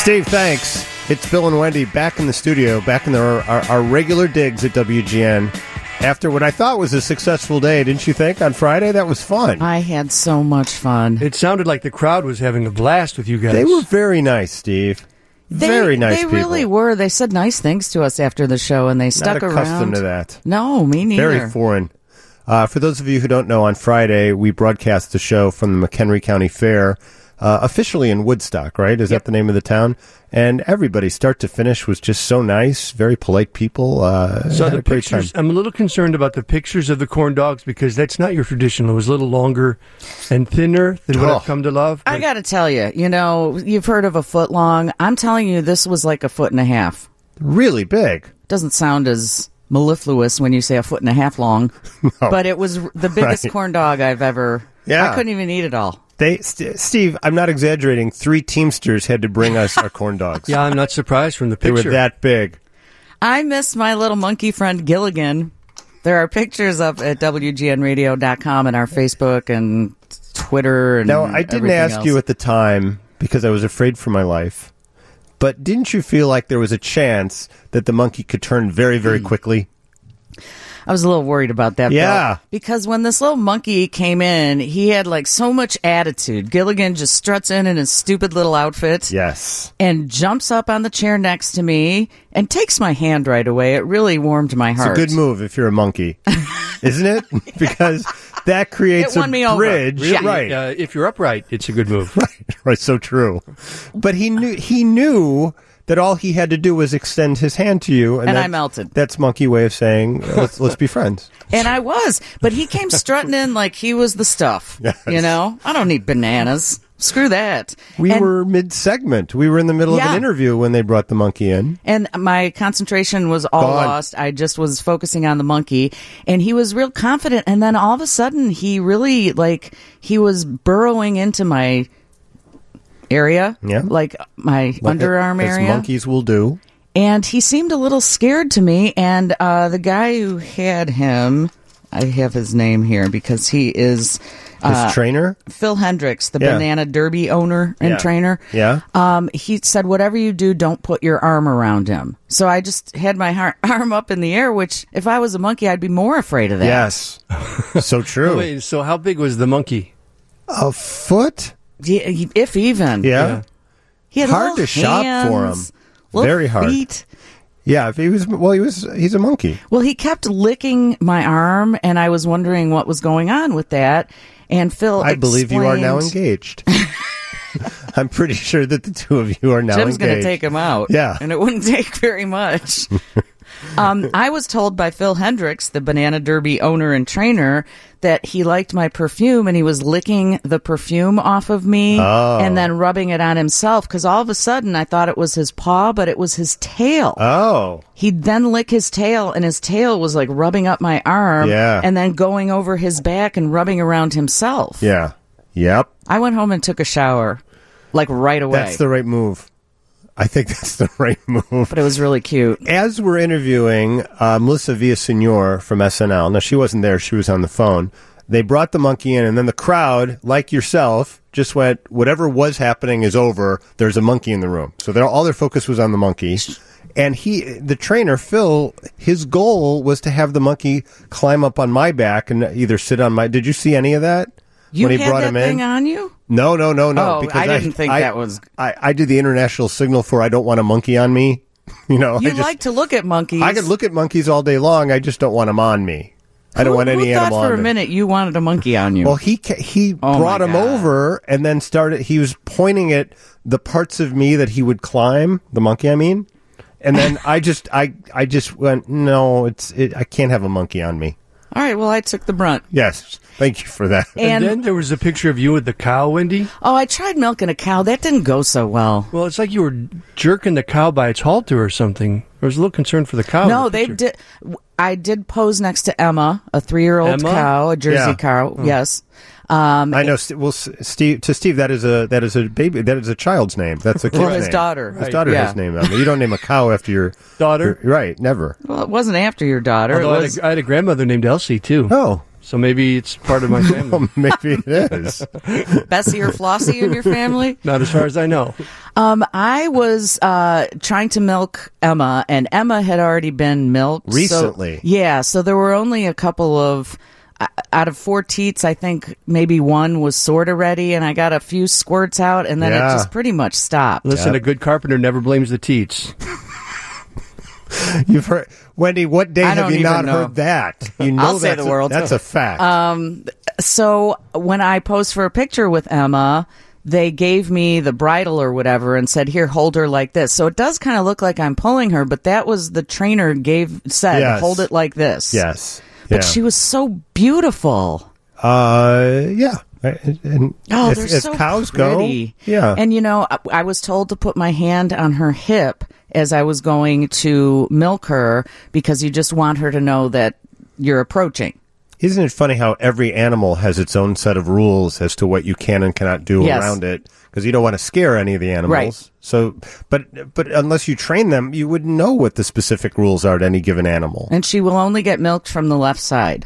Steve, thanks. It's Bill and Wendy back in the studio, back in our regular digs at WGN. After what I thought was a successful day, didn't you think, on Friday? That was fun. I had so much fun. It sounded like the crowd was having a blast with you guys. They were very nice, Steve. Very nice people. They really were. They said nice things to us after the show, and they stuck around. Not accustomed to that. No, me neither. Very foreign. For those of you who don't know, on Friday, we broadcast the show from the McHenry County Fair, officially in Woodstock, right? Is that the name of the town? And everybody, start to finish, was just so nice. Very polite people. So the pictures, I'm a little concerned about the pictures of the corn dogs because that's not your traditional. It was a little longer and thinner than what I've come to love. I got to tell you, you've heard of a foot long. I'm telling you, this was like a foot and a half. Really big. Doesn't sound as mellifluous when you say a foot and a half long. No. But it was the biggest corn dog I've ever... Yeah. I couldn't even eat it all. Steve, I'm not exaggerating. 3 Teamsters had to bring us our corn dogs. Yeah, I'm not surprised from the picture. They were that big. I miss my little monkey friend Gilligan. There are pictures up at WGNradio.com and our Facebook and Twitter and Now, I didn't ask you at the time because I was afraid for my life, but didn't you feel like there was a chance that the monkey could turn very, very quickly? I was a little worried about that, Bill, because when this little monkey came in, he had like so much attitude. Gilligan just struts in his stupid little outfit. Yes. And jumps up on the chair next to me and takes my hand right away. It really warmed my heart. It's a good move if you're a monkey, isn't it? Because that creates a bridge. Really? Right. If you're upright, it's a good move. Right. So true. But he knew that all he had to do was extend his hand to you. And I melted. That's monkey way of saying, let's be friends. And I was. But he came strutting in like he was the stuff. Yes. I don't need bananas. Screw that. We were mid-segment. We were in the middle of an interview when they brought the monkey in. And my concentration was all lost. I just was focusing on the monkey. And he was real confident. And then all of a sudden, he really, he was burrowing into my area, like my underarm area. As monkeys will do. And he seemed a little scared to me. And the guy who had him, I have his name here because he is... his trainer? Phil Hendricks, the Banana Derby owner and trainer. Yeah. He said, whatever you do, don't put your arm around him. So I just had my arm up in the air, which if I was a monkey, I'd be more afraid of that. Yes. So true. Wait, so how big was the monkey? A foot? Yeah, if even. Yeah. He had hard to shop for him. Very hard. Feet. Yeah, if he's a monkey. Well, he kept licking my arm, and I was wondering what was going on with that. And Phil I believe you are now engaged. I'm pretty sure that the two of you are now engaged. Jim's going to take him out. Yeah. And it wouldn't take very much. I was told by Phil Hendricks, the Banana Derby owner and trainer, that he liked my perfume and he was licking the perfume off of me and then rubbing it on himself because all of a sudden I thought it was his paw, but it was his tail. Oh. He'd then lick his tail and his tail was like rubbing up my arm and then going over his back and rubbing around himself. Yeah. Yep. I went home and took a shower like right away. That's the right move. I think that's the right move. But it was really cute. As we're interviewing Melissa Villaseñor from SNL, now she wasn't there, she was on the phone. They brought the monkey in, and then the crowd, like yourself, just went, whatever was happening is over, there's a monkey in the room. So all their focus was on the monkey. And the trainer, Phil, his goal was to have the monkey climb up on my back and either sit on my... Did you see any of that? You when he had brought that him thing in? on you? No. Oh, because I didn't think that was... I did the international signal for I don't want a monkey on me. You like to look at monkeys. I could look at monkeys all day long. I just don't want them on me. I don't want any animal on me. Who thought for a minute you wanted a monkey on you? Well, he brought him over and then he was pointing at the parts of me that he would climb, the monkey, I mean. And then I just went, no, I can't have a monkey on me. All right, well, I took the brunt. Yes, thank you for that. And then there was a picture of you with the cow, Wendy. Oh, I tried milking a cow. That didn't go so well. Well, it's like you were jerking the cow by its halter or something. I was a little concerned for the cow. No, they did. I did pose next to Emma, a 3-year-old cow, a Jersey cow. Oh. Yes. I know. Well, Steve, that is a baby. That is a child's name. That's a kid's name. His daughter. His daughter has name. You don't name a cow after your daughter, right? Never. Well, it wasn't after your daughter. Although I had a grandmother named Elsie too. Oh, So maybe it's part of my family. Well, maybe it is. Bessie or Flossie in your family? Not as far as I know. I was trying to milk Emma, and Emma had already been milked. Recently. So there were only a couple of, out of 4 teats, I think maybe one was sort of ready, and I got a few squirts out, and then it just pretty much stopped. Listen, a good carpenter never blames the teats. You've heard, Wendy, what day have you not heard that? You know I'll say the world. That's a fact. So when I posed for a picture with Emma, they gave me the bridle or whatever and said, here, hold her like this. So it does kind of look like I'm pulling her, but that was the trainer said, yes. Hold it like this. Yes. But she was so beautiful. Yeah. And they're as so cows pretty. go. Yeah. And, I was told to put my hand on her hip as I was going to milk her because you just want her to know that you're approaching. Isn't it funny how every animal has its own set of rules as to what you can and cannot do around it? Because you don't want to scare any of the animals. Right. So, but unless you train them, you wouldn't know what the specific rules are to any given animal. And she will only get milked from the left side.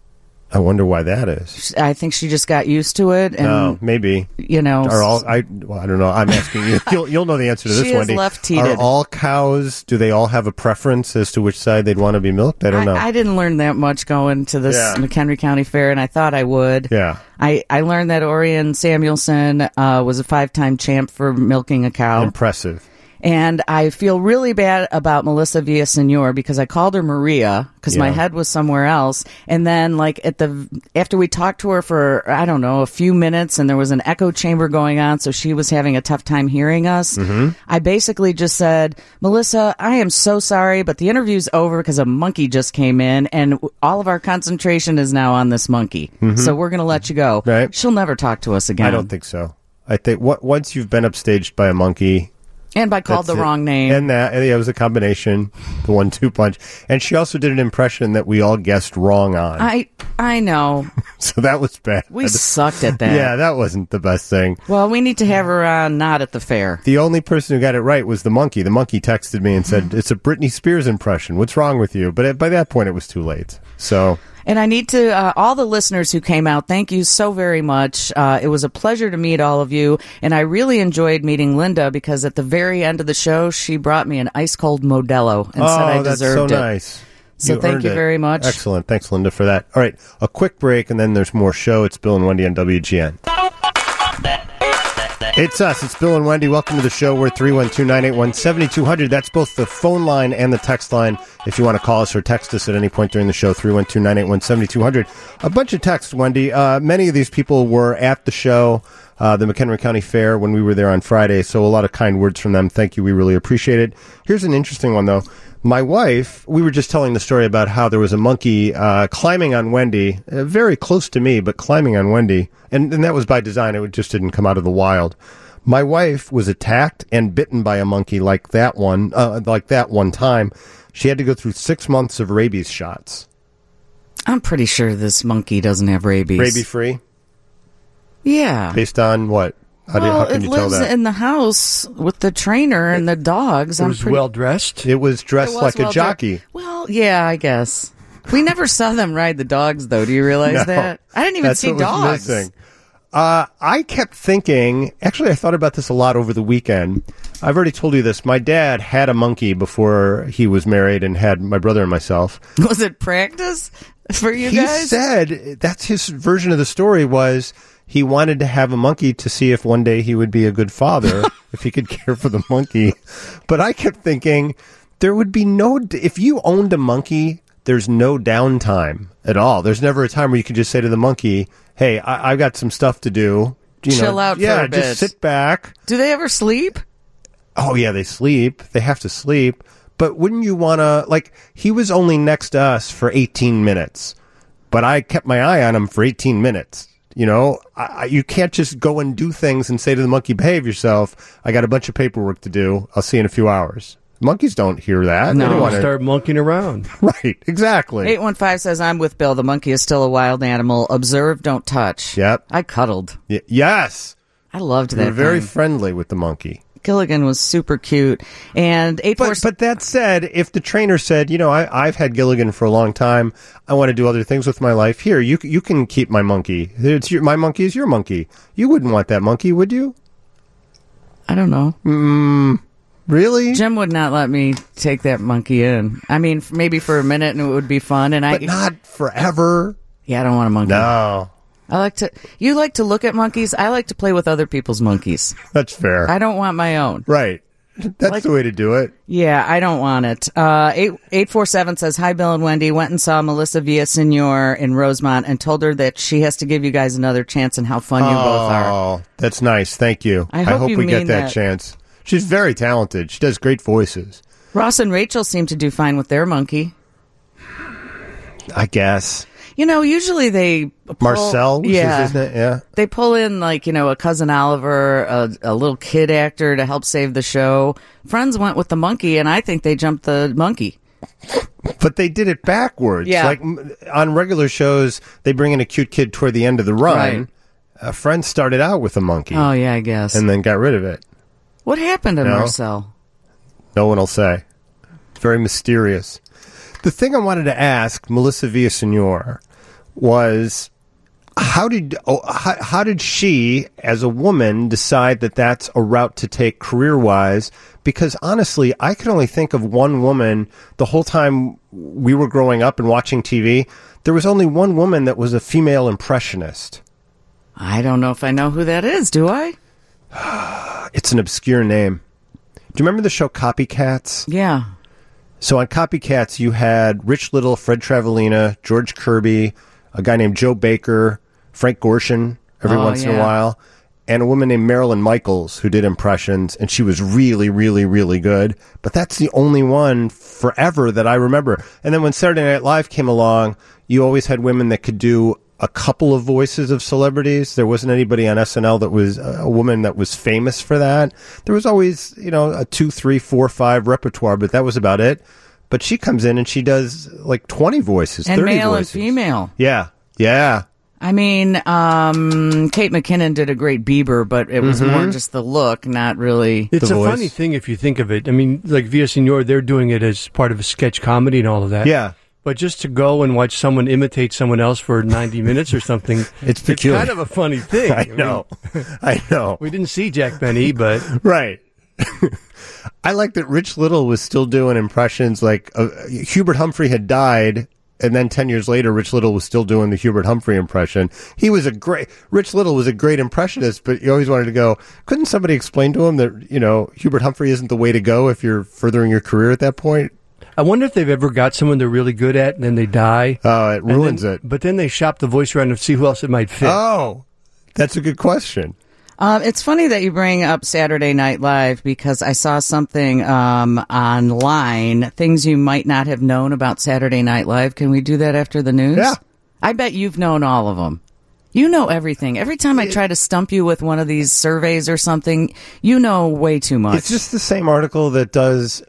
I wonder why that is. I think she just got used to it. And, no, maybe. I don't know. I'm asking you. You'll know the answer to this, she Wendy. Is left-teated. Are all cows, do they all have a preference as to which side they'd want to be milked? I don't know. I didn't learn that much going to this McHenry County Fair, and I thought I would. Yeah. I learned that Orion Samuelson was a 5-time champ for milking a cow. Impressive. And I feel really bad about Melissa Villasenor because I called her Maria because my head was somewhere else. And then after we talked to her for, I don't know, a few minutes and there was an echo chamber going on. So she was having a tough time hearing us. Mm-hmm. I basically just said, Melissa, I am so sorry, but the interview's over because a monkey just came in and all of our concentration is now on this monkey. Mm-hmm. So we're going to let you go. Right. She'll never talk to us again. I don't think so. I think once you've been upstaged by a monkey, and by called the wrong name. And it was a combination, the 1-2 punch. And she also did an impression that we all guessed wrong on. I know. So that was bad. We sucked at that. Yeah, that wasn't the best thing. Well, we need to have her on Not at the Fair. The only person who got it right was the monkey. The monkey texted me and said, it's a Britney Spears impression. What's wrong with you? But by that point, it was too late. So... And I need to, all the listeners who came out, thank you so very much. It was a pleasure to meet all of you. And I really enjoyed meeting Linda because at the very end of the show, she brought me an ice cold Modelo and said I deserved it. Oh, that's so nice. So thank you very much. Excellent. Thanks, Linda, for that. All right, a quick break and then there's more show. It's Bill and Wendy on WGN. It's us. It's Bill and Wendy. Welcome to the show. We're 312-981-7200. That's both the phone line and the text line. If you want to call us or text us at any point during the show, 312-981-7200. A bunch of texts, Wendy. Many of these people were at the show, the McHenry County Fair, when we were there on Friday, so a lot of kind words from them. Thank you. We really appreciate it. Here's an interesting one, though. My wife, we were just telling the story about how there was a monkey climbing on Wendy, very close to me, but climbing on Wendy. And that was by design. It just didn't come out of the wild. My wife was attacked and bitten by a monkey like that one time. She had to go through 6 months of rabies shots. I'm pretty sure this monkey doesn't have rabies. Rabies-free? Yeah. Based on what? How can you tell that? It lives in the house with the trainer and the dogs. It was well-dressed? It was dressed like a jockey. Well, yeah, I guess. We never saw them ride the dogs, though. Do you realize that? I didn't even see dogs. Missing. I kept thinking, actually, I thought about this a lot over the weekend. I've already told you this. My dad had a monkey before he was married and had my brother and myself. Was it practice for you guys? He said, that's his version of the story was... He wanted to have a monkey to see if one day he would be a good father, if he could care for the monkey. But I kept thinking, there would be if you owned a monkey, there's no downtime at all. There's never a time where you could just say to the monkey, hey, I've got some stuff to do. Chill out for a bit. Just sit back. Do they ever sleep? Oh, yeah, they sleep. They have to sleep. But wouldn't you want to, he was only next to us for 18 minutes, but I kept my eye on him for 18 minutes. You know, you can't just go and do things and say to the monkey, behave yourself. I got a bunch of paperwork to do. I'll see you in a few hours. Monkeys don't hear that. No, they don't want to start monkeying around. Right, exactly. 815 says, I'm with Bill. The monkey is still a wild animal. Observe, don't touch. Yep. I cuddled. Yes. I loved that. You were very friendly with the monkey. Gilligan was super cute. And But that said, if the trainer said, I've had Gilligan for a long time, I want to do other things with my life. Here, you can keep my monkey. My monkey is your monkey. You wouldn't want that monkey, would you? I don't know. Really? Jim would not let me take that monkey in. I mean, maybe for a minute, and it would be fun. But not forever. Yeah, I don't want a monkey. No. You like to look at monkeys. I like to play with other people's monkeys. That's fair. I don't want my own. Right. That's the way to do it. Yeah, I don't want it. 847 says, hi, Bill and Wendy. Went and saw Melissa Villaseñor in Rosemont and told her that she has to give you guys another chance and how fun you both are. Oh, that's nice. Thank you. I hope we get that chance. She's very talented. She does great voices. Ross and Rachel seem to do fine with their monkey. I guess. Usually they Marcel, isn't it? Yeah. They pull in a cousin Oliver, a little kid actor to help save the show. Friends went with the monkey, and I think they jumped the monkey. But they did it backwards. Yeah. Like on regular shows, they bring in a cute kid toward the end of the run. Right. Friends started out with a monkey. Oh, yeah, I guess. And then got rid of it. What happened to Marcel? No one will say. Very mysterious. The thing I wanted to ask Melissa Villaseñor was, how did she, as a woman, decide that that's a route to take career-wise? Because honestly, I can only think of one woman the whole time we were growing up and watching TV. There was only one woman that was a female impressionist. I don't know if I know who that is, do I? It's an obscure name. Do you remember the show Copycats? Yeah. So on Copycats, you had Rich Little, Fred Travalena, George Kirby, a guy named Joe Baker, Frank Gorshin every once in a while, and a woman named Marilyn Michaels who did impressions, and she was really, really, really good. But that's the only one forever that I remember. And then when Saturday Night Live came along, you always had women that could do a couple of voices of celebrities. There wasn't anybody on SNL that was a woman that was famous for that. There was always, a 2, 3, 4, 5 repertoire, but that was about it. But she comes in and she does like 20 voices, and 30 male voices. And female. Yeah. Yeah. I mean, Kate McKinnon did a great Bieber, but it was more just the look, not really It's the a voice. funny thing if you think of it. I mean, like Villaseñor, they're doing it as part of a sketch comedy and all of that. Yeah. But just to go and watch someone imitate someone else for 90 minutes or something, it's peculiar. It's kind of a funny thing. I know. I know. We didn't see Jack Benny, but... Right. I like that Rich Little was still doing impressions. Like Hubert Humphrey had died, and then 10 years later, Rich Little was still doing the Hubert Humphrey impression. Rich Little was a great impressionist, but you always wanted to go, couldn't somebody explain to him that, Hubert Humphrey isn't the way to go if you're furthering your career at that point? I wonder if they've ever got someone they're really good at and then they die. Oh, it ruins it. But then they shop the voice around to see who else it might fit. Oh, that's a good question. It's funny that you bring up Saturday Night Live because I saw something online, things you might not have known about Saturday Night Live. Can we do that after the news? Yeah. I bet you've known all of them. You know everything. Every time I try to stump you with one of these surveys or something, you know way too much. It's just the same article that does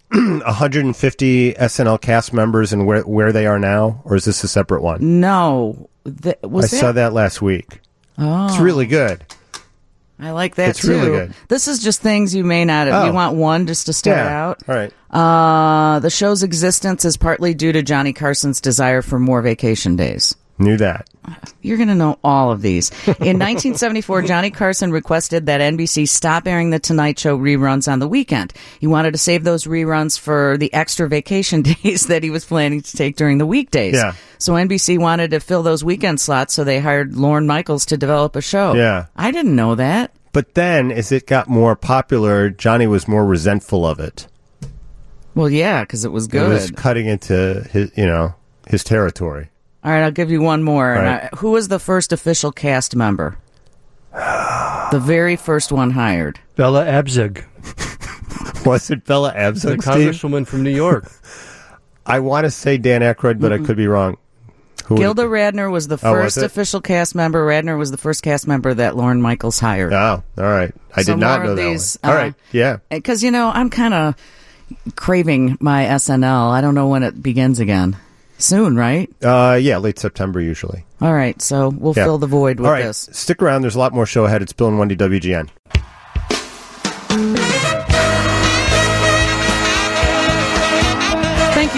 150 SNL cast members and where they are now, or is this a separate one? No. I saw that last week. Oh. It's really good. I like that it's too. Really good. This is just things you may not have. You want one just to start out? All right. The show's existence is partly due to Johnny Carson's desire for more vacation days. Knew that. You're going to know all of these. In 1974, Johnny Carson requested that NBC stop airing The Tonight Show reruns on the weekend. He wanted to save those reruns for the extra vacation days that he was planning to take during the weekdays. Yeah. So NBC wanted to fill those weekend slots, so they hired Lorne Michaels to develop a show. Yeah. I didn't know that. But then, as it got more popular, Johnny was more resentful of it. Well, yeah, because it was good. It was cutting into his territory. All right, I'll give you one more. Right. Who was the first official cast member? The very first one hired. Bella Abzug. Was it Bella Abzug, the congresswoman from New York? I want to say Dan Aykroyd, but I could be wrong. Gilda Radner was the first official cast member. Radner was the first cast member that Lorne Michaels hired. Oh, all right. I did not know that one. All right, yeah. Because, I'm kind of craving my SNL. I don't know when it begins again. Soon, right? Yeah, late September usually. All right, so we'll fill the void with this. Stick around. There's a lot more show ahead. It's Bill and Wendy WGN.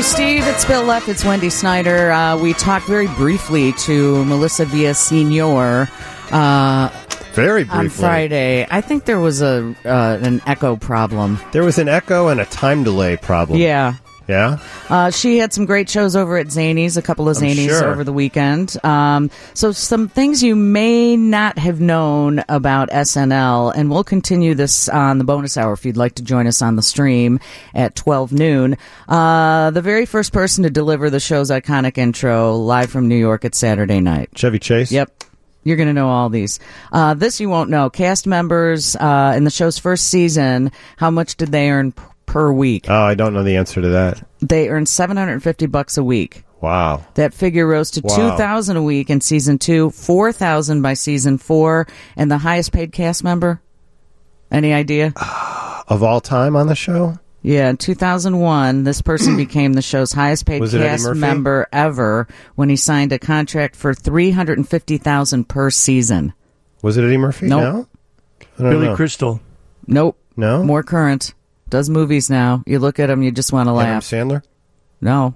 you, Steve. It's Bill Leff. It's Wendy Snyder. We talked very briefly to Melissa Villaseñor very briefly on Friday. I think there was an echo problem. There was an echo and a time delay problem. Yeah. Yeah? She had some great shows over at Zanies, a couple of Zanies over the weekend. So some things you may not have known about SNL, and we'll continue this on the bonus hour if you'd like to join us on the stream at 12 noon. The very first person to deliver the show's iconic intro live from New York at Saturday night. Chevy Chase? Yep. You're going to know all these. This you won't know. Cast members in the show's first season, how much did they earn per week? Oh, I don't know the answer to that. They earned $750 a week. Wow. That figure rose to $2,000 a week in season 2, $4,000 by season 4, and the highest paid cast member? Any idea? Of all time on the show? Yeah, in 2001, this person became the show's highest paid cast member ever when he signed a contract for $350,000 per season. Was it Eddie Murphy? Nope. No? Billy Crystal. Nope. No? More current. Does movies now. You look at him, you just want to laugh. Adam Sandler? No.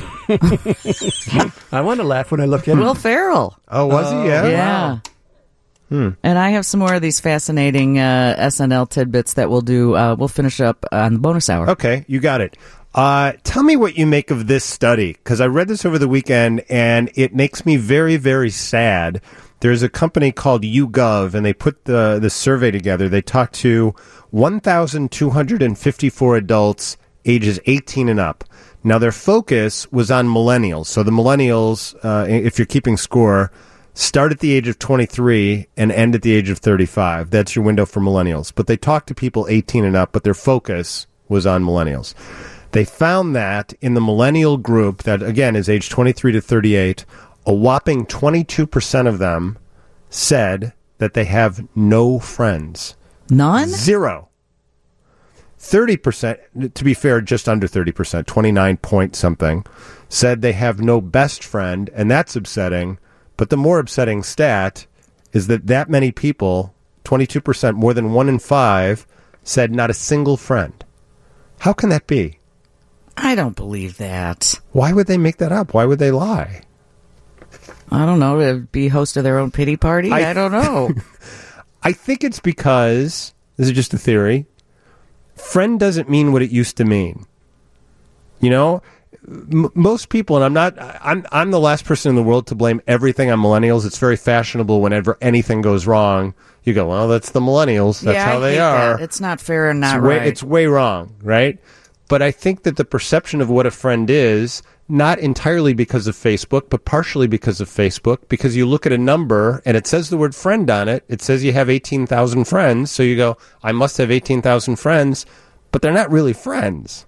I want to laugh when I look at him. Will Ferrell. Oh, was he? Yeah. Yeah. Wow. And I have some more of these fascinating SNL tidbits that we'll do. We'll finish up on the bonus hour. Okay, you got it. Tell me what you make of this study, because I read this over the weekend, and it makes me very, very sad. There's a company called YouGov, and they put the survey together. They talked to 1,254 adults ages 18 and up. Now, their focus was on millennials. So the millennials, if you're keeping score, start at the age of 23 and end at the age of 35. That's your window for millennials. But they talked to people 18 and up, but their focus was on millennials. They found that in the millennial group, that again is age 23 to 38, a whopping 22% of them said that they have no friends. None? Zero. 30%, to be fair, just under 30%, 29 point something, said they have no best friend, and that's upsetting. But the more upsetting stat is that many people, 22%, more than 1 in 5, said not a single friend. How can that be? I don't believe that. Why would they make that up? Why would they lie? I don't know. To be host of their own pity party? I don't know. I think it's because, this is just a theory, friend doesn't mean what it used to mean. You know? Most people, and I'm the last person in the world to blame everything on millennials. It's very fashionable whenever anything goes wrong. You go, well, that's the millennials. That's how they are. That. It's not fair and not right. It's way wrong, right? But I think that the perception of what a friend is, not entirely because of Facebook, but partially because of Facebook, because you look at a number and it says the word friend on it. It says you have 18,000 friends. So you go, I must have 18,000 friends, but they're not really friends.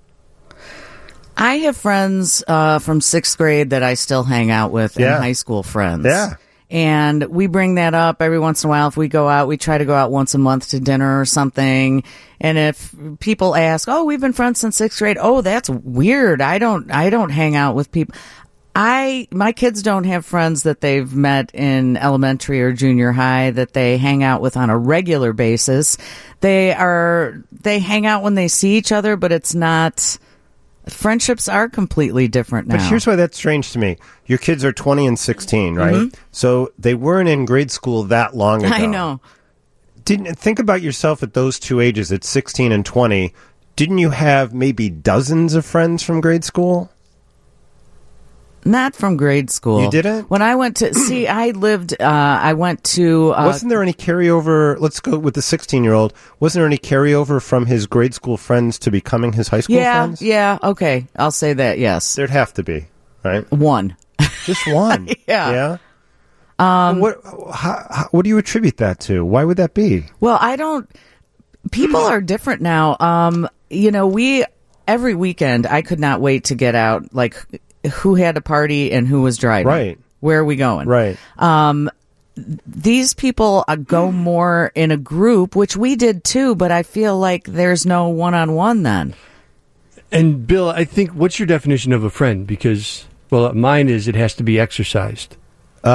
I have friends from 6th grade that I still hang out with, and high school friends. Yeah. And we bring that up every once in a while. If we go out, we try to go out once a month to dinner or something. And if people ask, oh, we've been friends since 6th grade. Oh, that's weird. I don't hang out with people. My kids don't have friends that they've met in elementary or junior high that they hang out with on a regular basis. They hang out when they see each other, but it's not. Friendships are completely different now. But here's why that's strange to me. Your kids are 20 and 16, right? Mm-hmm. So they weren't in grade school that long ago. I know. Think about yourself at those two ages, at 16 and 20. Didn't you have maybe dozens of friends from grade school? Not from grade school. You didn't? When I went to, I went to... wasn't there any carryover, let's go with the 16-year-old, wasn't there any carryover from his grade school friends to becoming his high school friends? Yeah, okay. I'll say that, yes. There'd have to be, right? One. Just one? Yeah. What do you attribute that to? Why would that be? Well, people are different now. Every weekend, I could not wait to get out, like... who had a party and who was driving. Right. Where are we going? Right. These people go more in a group, which we did too, but I feel like there's no one-on-one then. And Bill, I think, what's your definition of a friend? Because, well, mine is it has to be exercised. In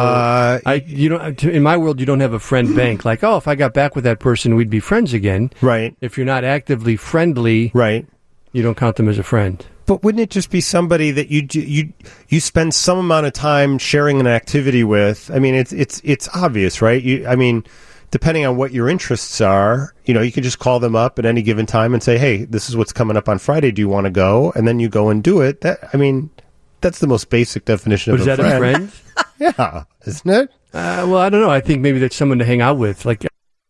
my world, you don't have a friend bank. Like, oh, if I got back with that person, we'd be friends again. Right. If you're not actively friendly, right, you don't count them as a friend. But wouldn't it just be somebody that you spend some amount of time sharing an activity with? I mean, it's obvious, right? Depending on what your interests are, you can just call them up at any given time and say, "Hey, this is what's coming up on Friday. Do you want to go?" And then you go and do it. That's the most basic definition of a friend. Is that a friend? Yeah, isn't it? Well, I don't know. I think maybe that's someone to hang out with, like.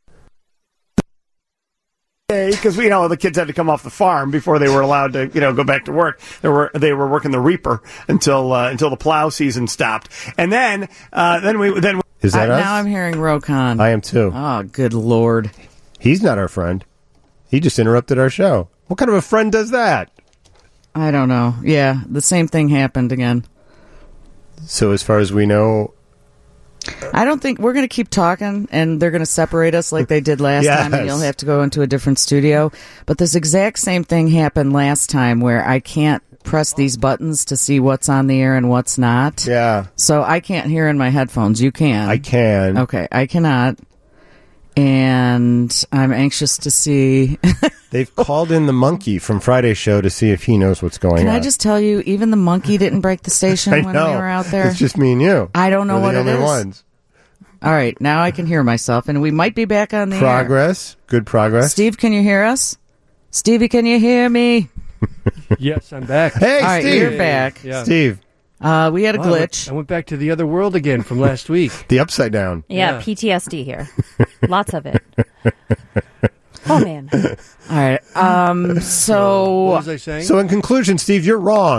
Because the kids had to come off the farm before they were allowed to go back to work. They were working the reaper until the plow season stopped, and then we is that us? Now I'm hearing Rokan. I am too. Oh, good Lord! He's not our friend. He just interrupted our show. What kind of a friend does that? I don't know. Yeah, the same thing happened again. So as far as we know. I don't think we're going to keep talking, and they're going to separate us like they did last time, and you'll have to go into a different studio. But this exact same thing happened last time where I can't press these buttons to see what's on the air and what's not. Yeah. So I can't hear in my headphones. You can. I can. Okay, I cannot. And I'm anxious to see. They've called in the monkey from Friday's show to see if he knows what's going on. Can I just tell you, even the monkey didn't break the station when we were out there? It's just me and you. I don't know we're what the it only is. Ones. All right, now I can hear myself, and we might be back on the Progress. air. Good progress. Steve, can you hear us? Stevie, can you hear me? Yes, I'm back. Hey, all right, Steve. You're back. Yeah. Steve. We had a glitch. I went back to the other world again from last week. The upside down. Yeah, PTSD here. Lots of it. Oh, man. All right. So what was I saying? So in conclusion, Steve, you're wrong.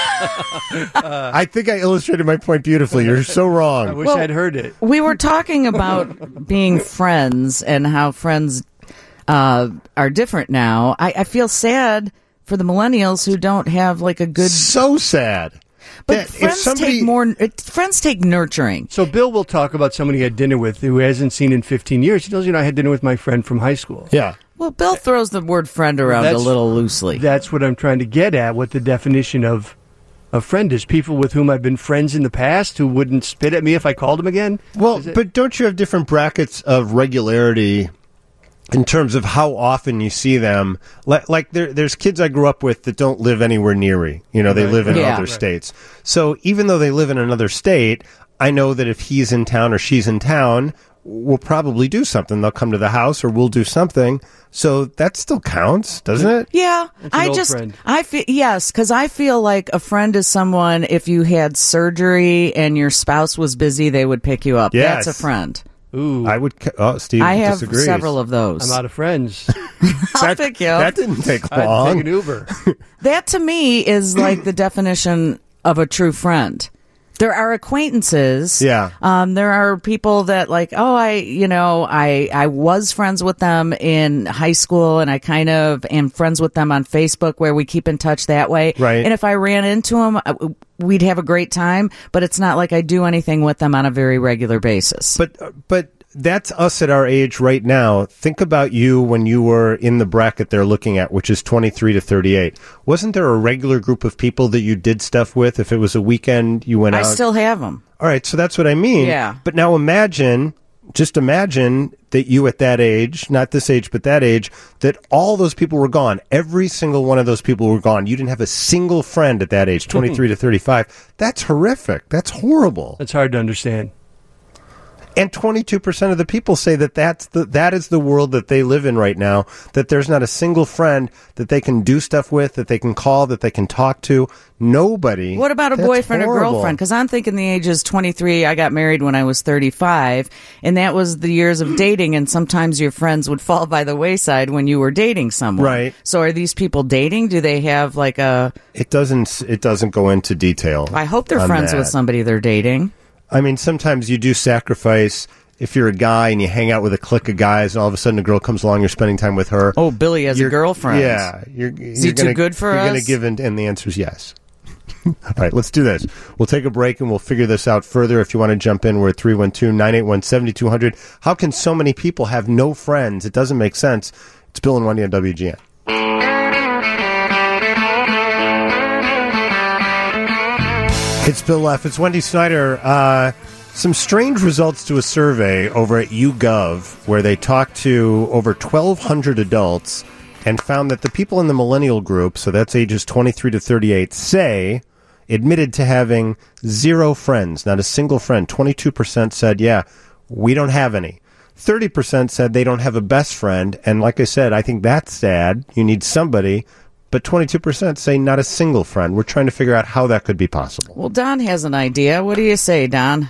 I think I illustrated my point beautifully. You're so wrong. I wish I'd heard it. We were talking about being friends and how friends are different now. I feel sad for the millennials who don't have like a good. So sad. But friends take nurturing. So Bill will talk about someone he had dinner with who hasn't seen in 15 years. He tells I had dinner with my friend from high school. Yeah. Well, Bill throws the word friend around a little loosely. That's what I'm trying to get at, what the definition of a friend is. People with whom I've been friends in the past who wouldn't spit at me if I called them again. Well, but don't you have different brackets of regularity in terms of how often you see them? Like there's kids I grew up with that don't live anywhere near me. They live in other states. So even though they live in another state, I know that if he's in town or she's in town, we'll probably do something. They'll come to the house or we'll do something. So that still counts, doesn't it? Yeah. Friend. Yes, because I feel like a friend is someone, if you had surgery and your spouse was busy, they would pick you up. Yes. That's a friend. Ooh. I would. Steve I have disagrees. several of those. I'm out of friends. I'll pick you up. That didn't take long. I'd take an Uber. That to me is like the definition of a true friend. There are acquaintances. Yeah. There are people that like, I was friends with them in high school and I kind of am friends with them on Facebook where we keep in touch that way. Right. And if I ran into them, we'd have a great time, but it's not like I do anything with them on a very regular basis. But that's us at our age right now. Think about you when you were in the bracket they're looking at, which is 23 to 38. Wasn't there a regular group of people that you did stuff with? If it was a weekend, you went out. I still have them. All right, so that's what I mean. Yeah. But now imagine that you at that age, not this age, but that age, that all those people were gone. Every single one of those people were gone. You didn't have a single friend at that age, 23 to 35. That's horrific. That's horrible. That's hard to understand. And 22% of the people say that is the world that they live in right now, that there's not a single friend that they can do stuff with, that they can call, that they can talk to. Nobody. What about a boyfriend or girlfriend? Because I'm thinking the age is 23. I got married when I was 35, and that was the years of dating, and sometimes your friends would fall by the wayside when you were dating someone. Right. So are these people dating? Do they have like a... It doesn't go into detail. I hope they're friends with somebody they're dating. I mean, sometimes you do sacrifice. If you're a guy and you hang out with a clique of guys and all of a sudden a girl comes along, you're spending time with her. Oh, Billy has a girlfriend. Yeah. Is he too good for us? You're going to give in, and the answer is yes. All right, let's do this. We'll take a break and we'll figure this out further. If you want to jump in, we're at 312-981-7200. How can so many people have no friends? It doesn't make sense. It's Bill and Wendy on WGN. It's Bill Leff. It's Wendy Snyder. Some strange results to a survey over at YouGov where they talked to over 1,200 adults and found that the people in the millennial group, so that's ages 23 to 38, admitted to having zero friends, not a single friend. 22% said, yeah, we don't have any. 30% said they don't have a best friend. And like I said, I think that's sad. You need somebody. But 22% say not a single friend. We're trying to figure out how that could be possible. Well, Don has an idea. What do you say, Don?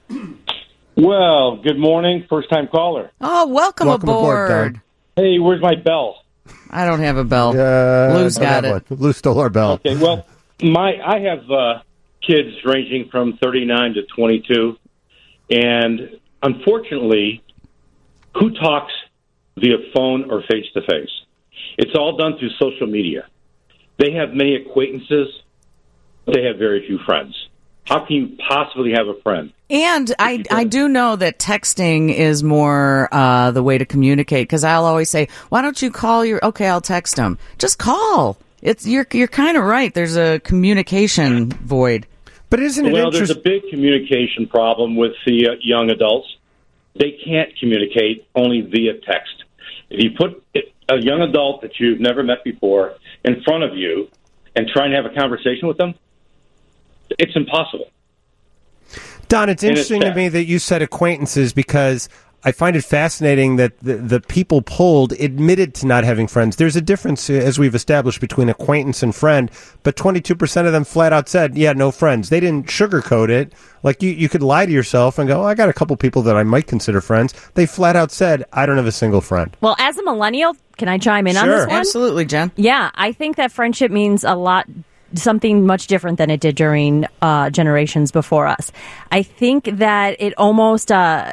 Well, good morning. First-time caller. Oh, welcome aboard. Don. Hey, where's my bell? I don't have a bell. Lou's got it. Lou stole our bell. Okay, well, I have kids ranging from 39 to 22, and unfortunately, who talks via phone or face-to-face? It's all done through social media. They have many acquaintances, but they have very few friends. How can you possibly have a friend? And I do know that texting is more the way to communicate, because I'll always say, why don't you call okay, I'll text them. Just call. You're kind of right. There's a communication void. But isn't it there's a big communication problem with the young adults. They can't communicate only via text. If you put a young adult that you've never met before in front of you and try and have a conversation with them, it's impossible. Don, it's interesting to me that you said acquaintances, because I find it fascinating that the people polled admitted to not having friends. There's a difference, as we've established, between acquaintance and friend, but 22% of them flat out said, yeah, no friends. They didn't sugarcoat it. Like, you could lie to yourself and go, I got a couple people that I might consider friends. They flat out said, I don't have a single friend. Well, as a millennial, can I chime in on this one? Absolutely, Jen. Yeah, I think that friendship means a lot, something much different than it did during generations before us. I think that it almost...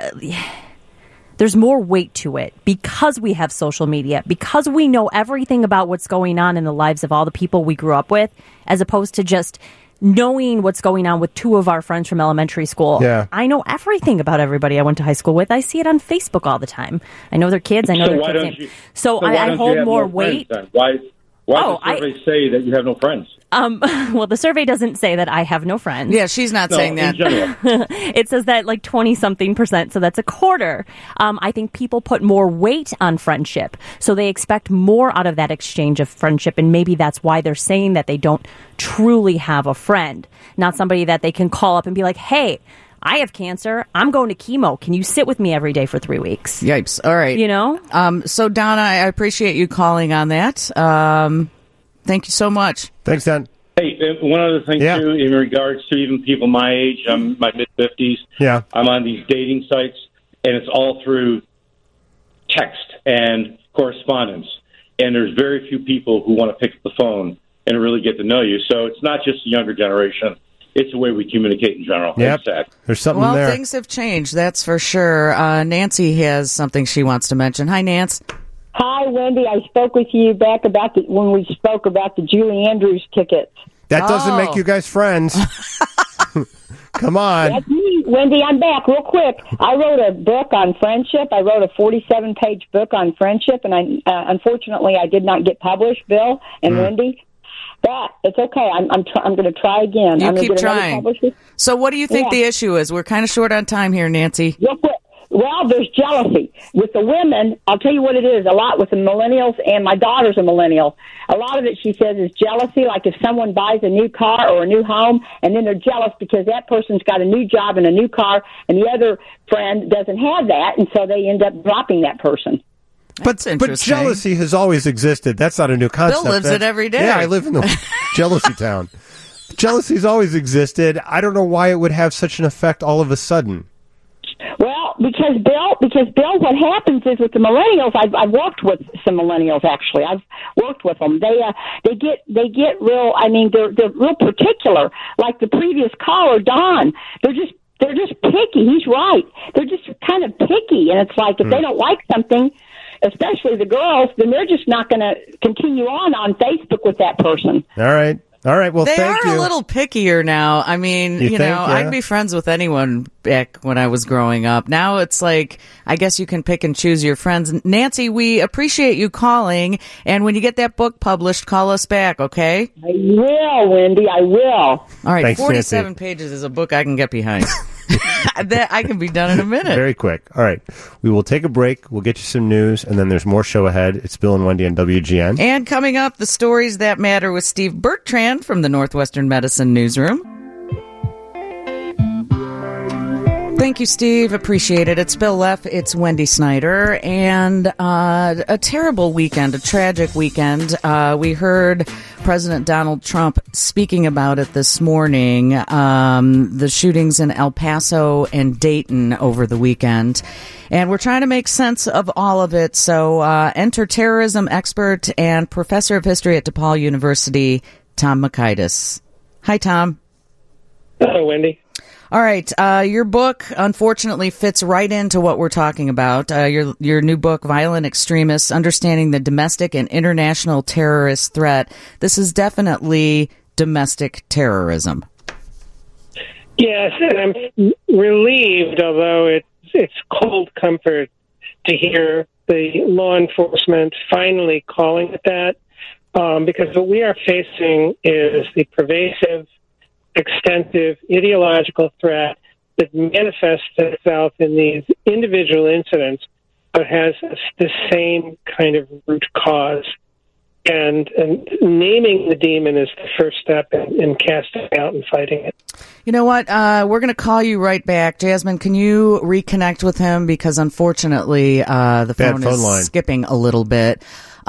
there's more weight to it because we have social media, because we know everything about what's going on in the lives of all the people we grew up with, as opposed to just knowing what's going on with two of our friends from elementary school. Yeah. I know everything about everybody I went to high school with. I see it on Facebook all the time. I know their kids. I know their kids' names. So I hold more weight. Why does the survey say that you have no friends? Well, the survey doesn't say that I have no friends. Yeah, she's not saying that. It says that like 20-something%, so that's a quarter. I think people put more weight on friendship, so they expect more out of that exchange of friendship, and maybe that's why they're saying that they don't truly have a friend, not somebody that they can call up and be like, hey, I have cancer. I'm going to chemo. Can you sit with me every day for 3 weeks? Yipes. All right. You know? So, Donna, I appreciate you calling on that. Thank you so much. Thanks, Don. Hey, one other thing, too, in regards to even people my age, I'm my mid-50s. Yeah. I'm on these dating sites, and it's all through text and correspondence. And there's very few people who want to pick up the phone and really get to know you. So it's not just the younger generation. It's the way we communicate in general. Yep. There's something there. Well, things have changed, that's for sure. Nancy has something she wants to mention. Hi, Nance. Hi, Wendy. I spoke with you back about when we spoke about the Julie Andrews tickets. That doesn't make you guys friends. Come on. That's me, Wendy. I'm back real quick. I wrote a book on friendship. I wrote a 47-page book on friendship, and unfortunately I did not get published, Bill and Wendy. But it's okay. I'm going to try again. You keep trying. So what do you think the issue is? We're kind of short on time here, Nancy. Real quick. Well, there's jealousy. With the women, I'll tell you what it is, a lot with the millennials, and my daughter's a millennial. A lot of it, she says, is jealousy, like if someone buys a new car or a new home, and then they're jealous because that person's got a new job and a new car, and the other friend doesn't have that, and so they end up dropping that person. But jealousy has always existed. That's not a new concept. Bill lives it every day. Yeah, I live in the jealousy town. Jealousy's always existed. I don't know why it would have such an effect all of a sudden. Well, because Bill, what happens is with the millennials, I've worked with some millennials actually. I've worked with them. They get real. I mean, they're real particular. Like the previous caller, Don. They're just picky. He's right. They're just kind of picky, and it's like if they don't like something, especially the girls, then they're just not going to continue on Facebook with that person. All right. Well, they thank you. They are a little pickier now. I mean, you know, yeah. I'd be friends with anyone back when I was growing up. Now it's like, I guess you can pick and choose your friends. Nancy, we appreciate you calling. And when you get that book published, call us back, okay? I will, Wendy. I will. All right. Thanks, 47 Nancy. pages is a book I can get behind. That I can be done in a minute. Very quick. All right. We will take a break. We'll get you some news, and then there's more show ahead. It's Bill and Wendy on WGN. And coming up, the stories that matter with Steve Bertrand from the Northwestern Medicine Newsroom. Thank you, Steve. Appreciate it. It's Bill Leff. It's Wendy Snyder. And a terrible weekend, a tragic weekend. We heard President Donald Trump speaking about it this morning, the shootings in El Paso and Dayton over the weekend. And we're trying to make sense of all of it. So enter terrorism expert and professor of history at DePaul University, Tom Makaitis. Hi, Tom. Hello, Wendy. All right. Your book, unfortunately, fits right into what we're talking about. Your new book, Violent Extremists, Understanding the Domestic and International Terrorist Threat. This is definitely domestic terrorism. Yes, and I'm relieved, although it's cold comfort to hear the law enforcement finally calling it that, because what we are facing is the pervasive, extensive ideological threat that manifests itself in these individual incidents, but has the same kind of root cause. And naming the demon is the first step in casting out and fighting it. You know what? We're going to call you right back. Jasmine, can you reconnect with him? Because unfortunately, the phone is line. Skipping a little bit.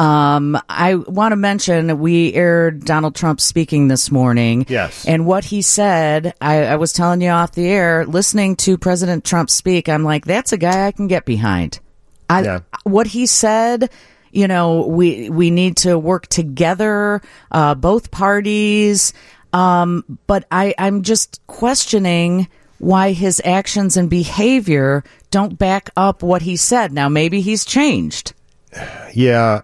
I want to mention we aired Donald Trump speaking this morning. Yes. And what he said, I was telling you off the air, listening to President Trump speak, I'm like, that's a guy I can get behind. What he said, you know, we need to work together, both parties. But I'm just questioning why his actions and behavior don't back up what he said. Now, maybe he's changed. Yeah.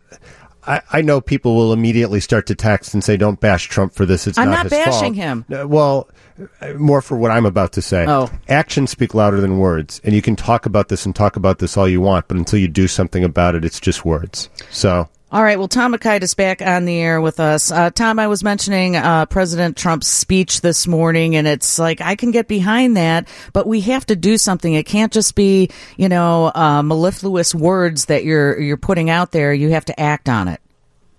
I know people will immediately start to text and say, don't bash Trump for this. It's I'm not not his bashing fault. him. Well, more for what I'm about to say. Oh. Actions speak louder than words. And you can talk about this and talk about this all you want, but until you do something about it, it's just words. So. All right. Well, Tom Makaitis back on the air with us. Tom, I was mentioning President Trump's speech this morning, and it's like I can get behind that, but we have to do something. It can't just be, you know, mellifluous words that you're putting out there. You have to act on it.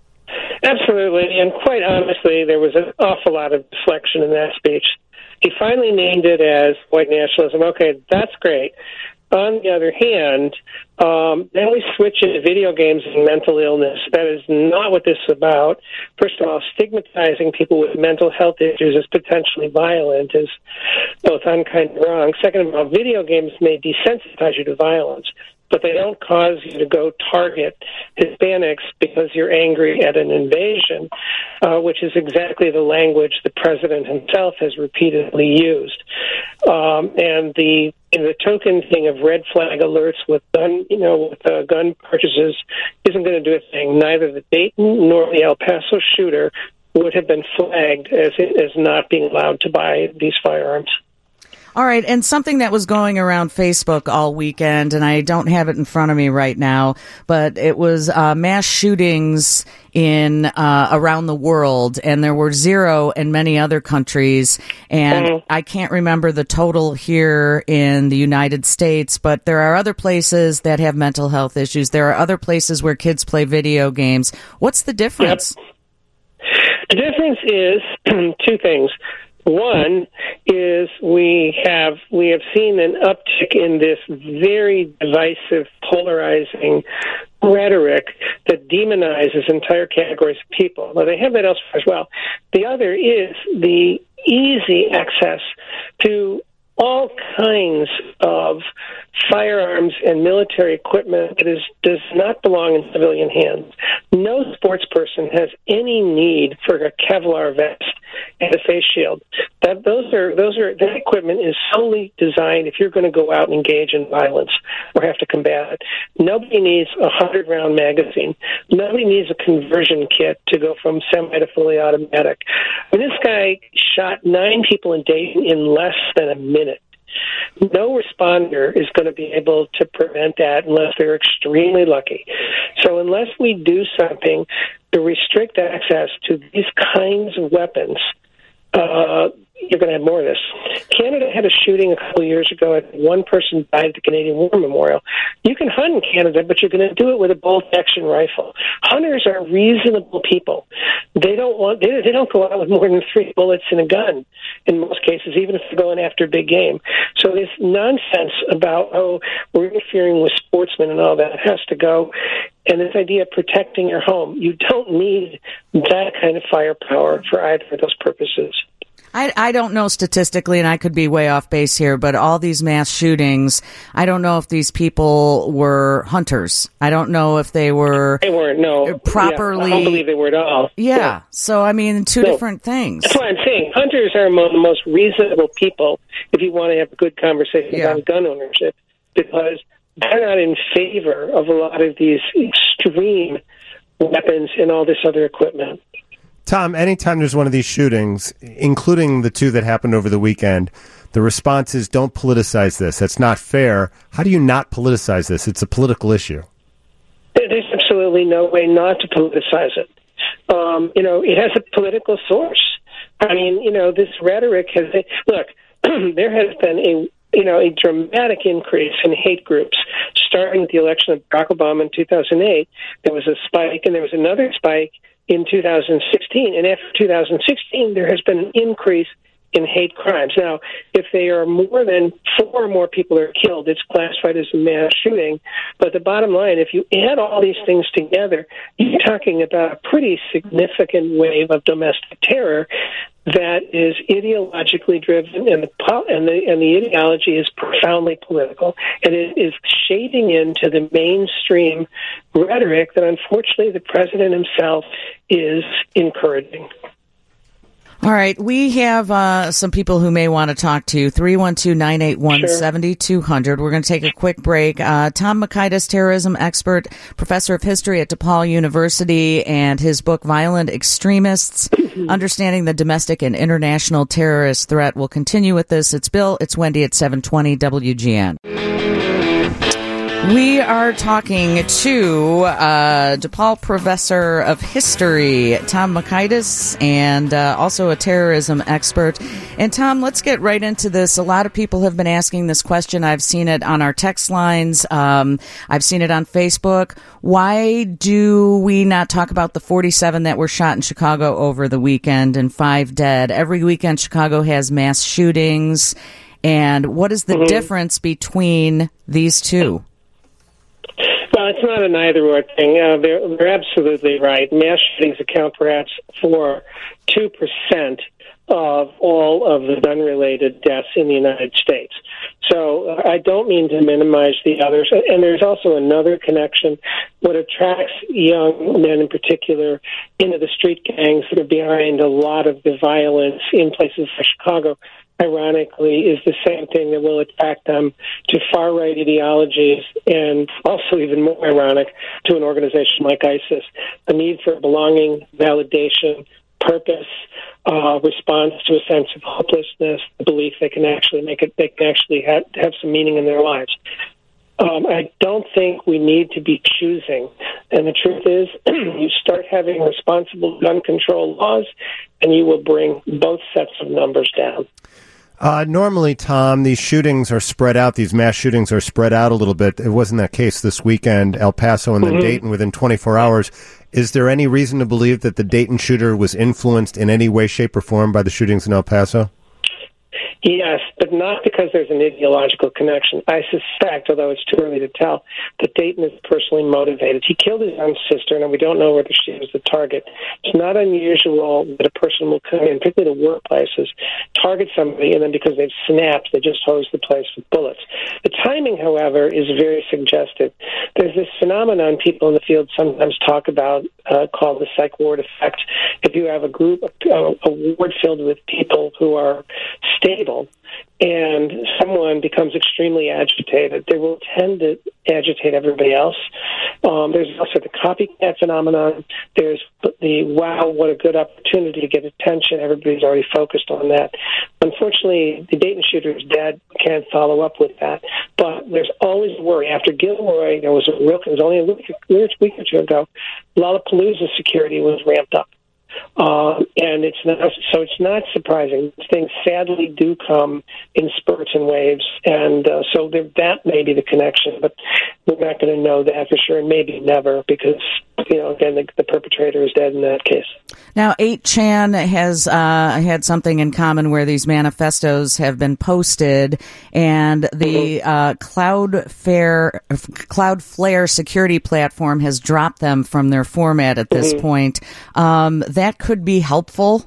Absolutely. And quite honestly, there was an awful lot of deflection in that speech. He finally named it as white nationalism. Okay, that's great. On the other hand, then we switch into video games and mental illness. That is not what this is about. First of all, stigmatizing people with mental health issues as potentially violent is both unkind and wrong. Second of all, video games may desensitize you to violence, but they don't cause you to go target Hispanics because you're angry at an invasion, which is exactly the language the president himself has repeatedly used. And the token thing of red flag alerts with gun purchases isn't going to do a thing. Neither the Dayton nor the El Paso shooter would have been flagged as not being allowed to buy these firearms. All right, and something that was going around Facebook all weekend, and I don't have it in front of me right now, but it was mass shootings in around the world, and there were 0 in many other countries, and I can't remember the total here in the United States, but there are other places that have mental health issues. There are other places where kids play video games. What's the difference? Yep. The difference is two things. One is we have seen an uptick in this very divisive, polarizing rhetoric that demonizes entire categories of people. Well, they have that elsewhere as well. The other is the easy access to all kinds of firearms and military equipment that does not belong in civilian hands. No sports person has any need for a Kevlar vest and a face shield. That equipment is solely designed if you're going to go out and engage in violence or have to combat it. Nobody needs a 100-round magazine. Nobody needs a conversion kit to go from semi to fully automatic. When this guy shot 9 people in Dayton in less than a minute, no responder is going to be able to prevent that unless they're extremely lucky. So unless we do something to restrict access to these kinds of weapons, you're going to have more of this. Canada had a shooting a couple of years ago. One person died at the Canadian War Memorial. You can hunt in Canada, but you're going to do it with a bolt-action rifle. Hunters are reasonable people. They don't go out with more than 3 bullets in a gun in most cases, even if they're going after big game. So this nonsense about, we're interfering with sportsmen and all that has to go. And this idea of protecting your home, you don't need that kind of firepower for either of those purposes. I don't know statistically, and I could be way off base here, but all these mass shootings, I don't know if these people were hunters. I don't know if they were properly. Yeah, I don't believe they were at all. Yeah. So, I mean, two different things. That's why I'm saying hunters are among the most reasonable people if you want to have a good conversation about gun ownership, because they're not in favor of a lot of these extreme weapons and all this other equipment. Tom, anytime there's one of these shootings, including the 2 that happened over the weekend, the response is, don't politicize this. That's not fair. How do you not politicize this? It's a political issue. There's absolutely no way not to politicize it. It has a political source. I mean, this rhetoric has... Look, there has been a dramatic increase in hate groups, starting with the election of Barack Obama in 2008. There was a spike, and there was another spike in 2016, and after 2016, there has been an increase in hate crimes. Now, if they are more than 4 or more people are killed, it's classified as a mass shooting. But the bottom line, if you add all these things together, you're talking about a pretty significant wave of domestic terror that is ideologically driven, and the ideology is profoundly political, and it is shading into the mainstream rhetoric that, unfortunately, the president himself is encouraging. All right, we have some people who may want to talk to you. 312-981-7200. We're going to take a quick break. Tom Makaitis, terrorism expert, professor of history at DePaul University, and his book, Violent Extremists, Understanding the Domestic and International Terrorist Threat. We'll continue with this. It's Bill, it's Wendy at 720 WGN. We are talking to DePaul professor of history, Tom Makaitis, and also a terrorism expert. And Tom, let's get right into this. A lot of people have been asking this question. I've seen it on our text lines. I've seen it on Facebook. Why do we not talk about the 47 that were shot in Chicago over the weekend and 5 dead? Every weekend, Chicago has mass shootings. And what is the difference between these two? Well, it's not an either-or thing. They're absolutely right. Mass shootings account perhaps for 2% of all of the gun-related deaths in the United States. So I don't mean to minimize the others. And there's also another connection. What attracts young men in particular into the street gangs that are behind a lot of the violence in places like Chicago, ironically, is the same thing that will attract them to far-right ideologies, and also even more ironic, to an organization like ISIS. The need for belonging, validation, purpose, response to a sense of hopelessness, the belief they can actually have some meaning in their lives. I don't think we need to be choosing. And the truth is, you start having responsible gun control laws, and you will bring both sets of numbers down. Normally, Tom, these shootings are spread out. These mass shootings are spread out a little bit. It wasn't that case this weekend. El Paso and then Dayton within 24 hours. Is there any reason to believe that the Dayton shooter was influenced in any way, shape, or form by the shootings in El Paso? Yes, but not because there's an ideological connection. I suspect, although it's too early to tell, that Dayton is personally motivated. He killed his own sister, and we don't know whether she was the target. It's not unusual that a person will come in, particularly to workplaces, target somebody, and then because they've snapped, they just hose the place with bullets. The timing, however, is very suggestive. There's this phenomenon people in the field sometimes talk about called the psych ward effect. If you have a group, a ward filled with people who are stable, and someone becomes extremely agitated, they will tend to agitate everybody else. There's also the copycat phenomenon. There's the, wow, what a good opportunity to get attention. Everybody's already focused on that. Unfortunately, the Dayton shooter is dead. Can't follow up with that. But there's always a worry. After Gilroy, it was only a week or two ago, Lollapalooza security was ramped up. And it's not surprising. Things sadly do come in spurts and waves, and so that may be the connection, but we're not going to know that for sure, and maybe never, because again, the perpetrator is dead in that case. Now, 8chan has had something in common where these manifestos have been posted, and the Cloudflare security platform has dropped them from their format at this point. That could be helpful.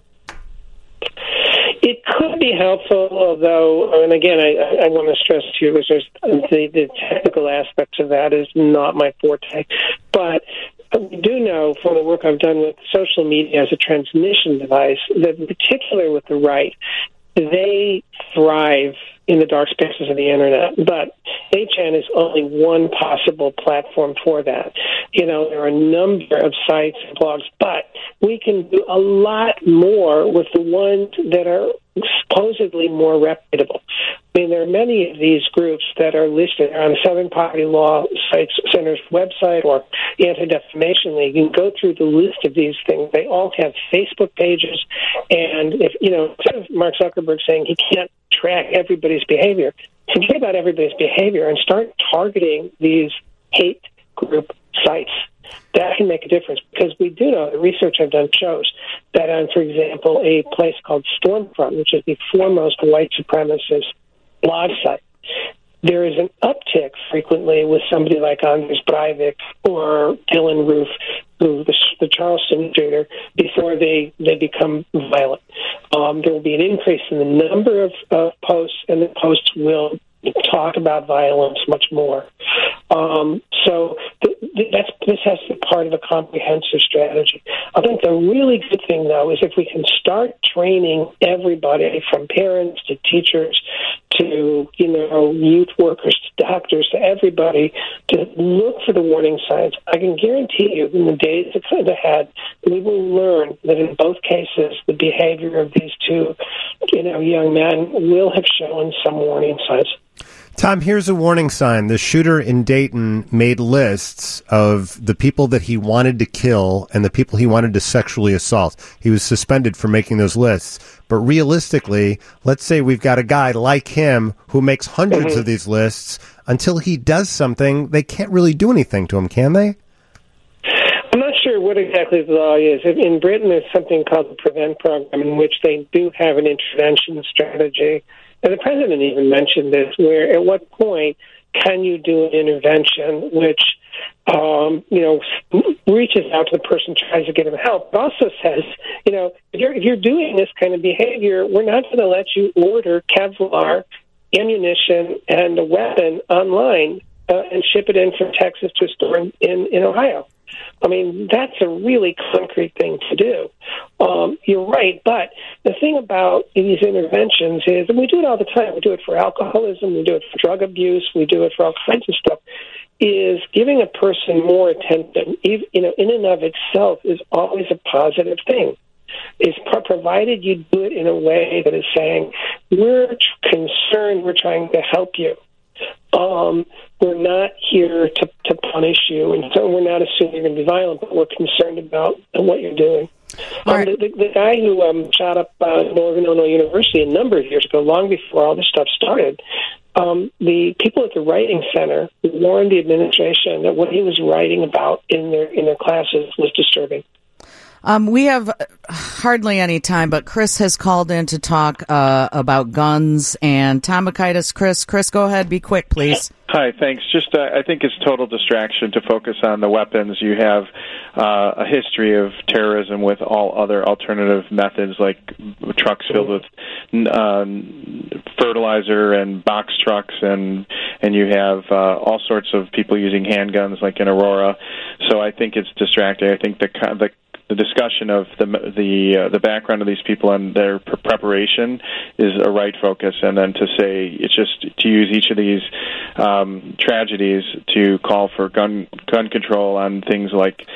It could be helpful, although, and again, I want to stress to you, the technical aspects of that is not my forte, but we do know from the work I've done with social media as a transmission device that, in particular with the right, they thrive in the dark spaces of the internet. But 8chan is only one possible platform for that. There are a number of sites and blogs, but we can do a lot more with the ones that are supposedly more reputable. I mean, there are many of these groups that are listed on the Southern Poverty Law Center's website or Anti-Defamation League. You can go through the list of these things. They all have Facebook pages, and instead of Mark Zuckerberg saying he can't track everybody's behavior, forget about everybody's behavior and start targeting these hate group sites. That can make a difference, because we do know, the research I've done shows that on, for example, a place called Stormfront, which is the foremost white supremacist blog site, there is an uptick frequently with somebody like Anders Breivik or Dylan Roof, who the Charleston shooter, before they become violent. There will be an increase in the number of posts, and the posts will talk about violence much more. So this has to be part of a comprehensive strategy. I think the really good thing, though, is if we can start training everybody from parents to teachers to, youth workers to doctors to everybody to look for the warning signs. I can guarantee you in the days ahead, we will learn that in both cases, the behavior of these two, young men will have shown some warning signs. Tom, here's a warning sign. The shooter in Dayton made lists of the people that he wanted to kill and the people he wanted to sexually assault. He was suspended for making those lists. But realistically, let's say we've got a guy like him who makes hundreds of these lists. Until he does something, they can't really do anything to him, can they? I'm not sure what exactly the law is. In Britain, there's something called the PREVENT program, in which they do have an intervention strategy. And the president even mentioned this, where at what point can you do an intervention which, reaches out to the person, tries to get him help, but also says, if you're doing this kind of behavior, we're not going to let you order Kevlar ammunition and a weapon online and ship it in from Texas to a store in Ohio. I mean, that's a really concrete thing to do. You're right, but the thing about these interventions is, and we do it all the time, we do it for alcoholism, we do it for drug abuse, we do it for all kinds of stuff, is giving a person more attention, in and of itself, is always a positive thing. Is provided you do it in a way that is saying, we're concerned, we're trying to help you. We're not here to punish you, and so we're not assuming you're going to be violent, but we're concerned about what you're doing. Right. The guy who shot up Northern Illinois University a number of years ago, long before all this stuff started, the people at the Writing Center warned the administration that what he was writing about in their classes was disturbing. We have hardly any time, but Chris has called in to talk about guns and Tom Makaitis. Chris, go ahead. Be quick, please. Hi, thanks. Just I think it's total distraction to focus on the weapons. You have a history of terrorism with all other alternative methods, like trucks filled with fertilizer and box trucks, and you have all sorts of people using handguns, like in Aurora. So I think it's distracting. I think the discussion of the background of these people and their preparation is a right focus, and then to say it's just to use each of these tragedies to call for gun control on things like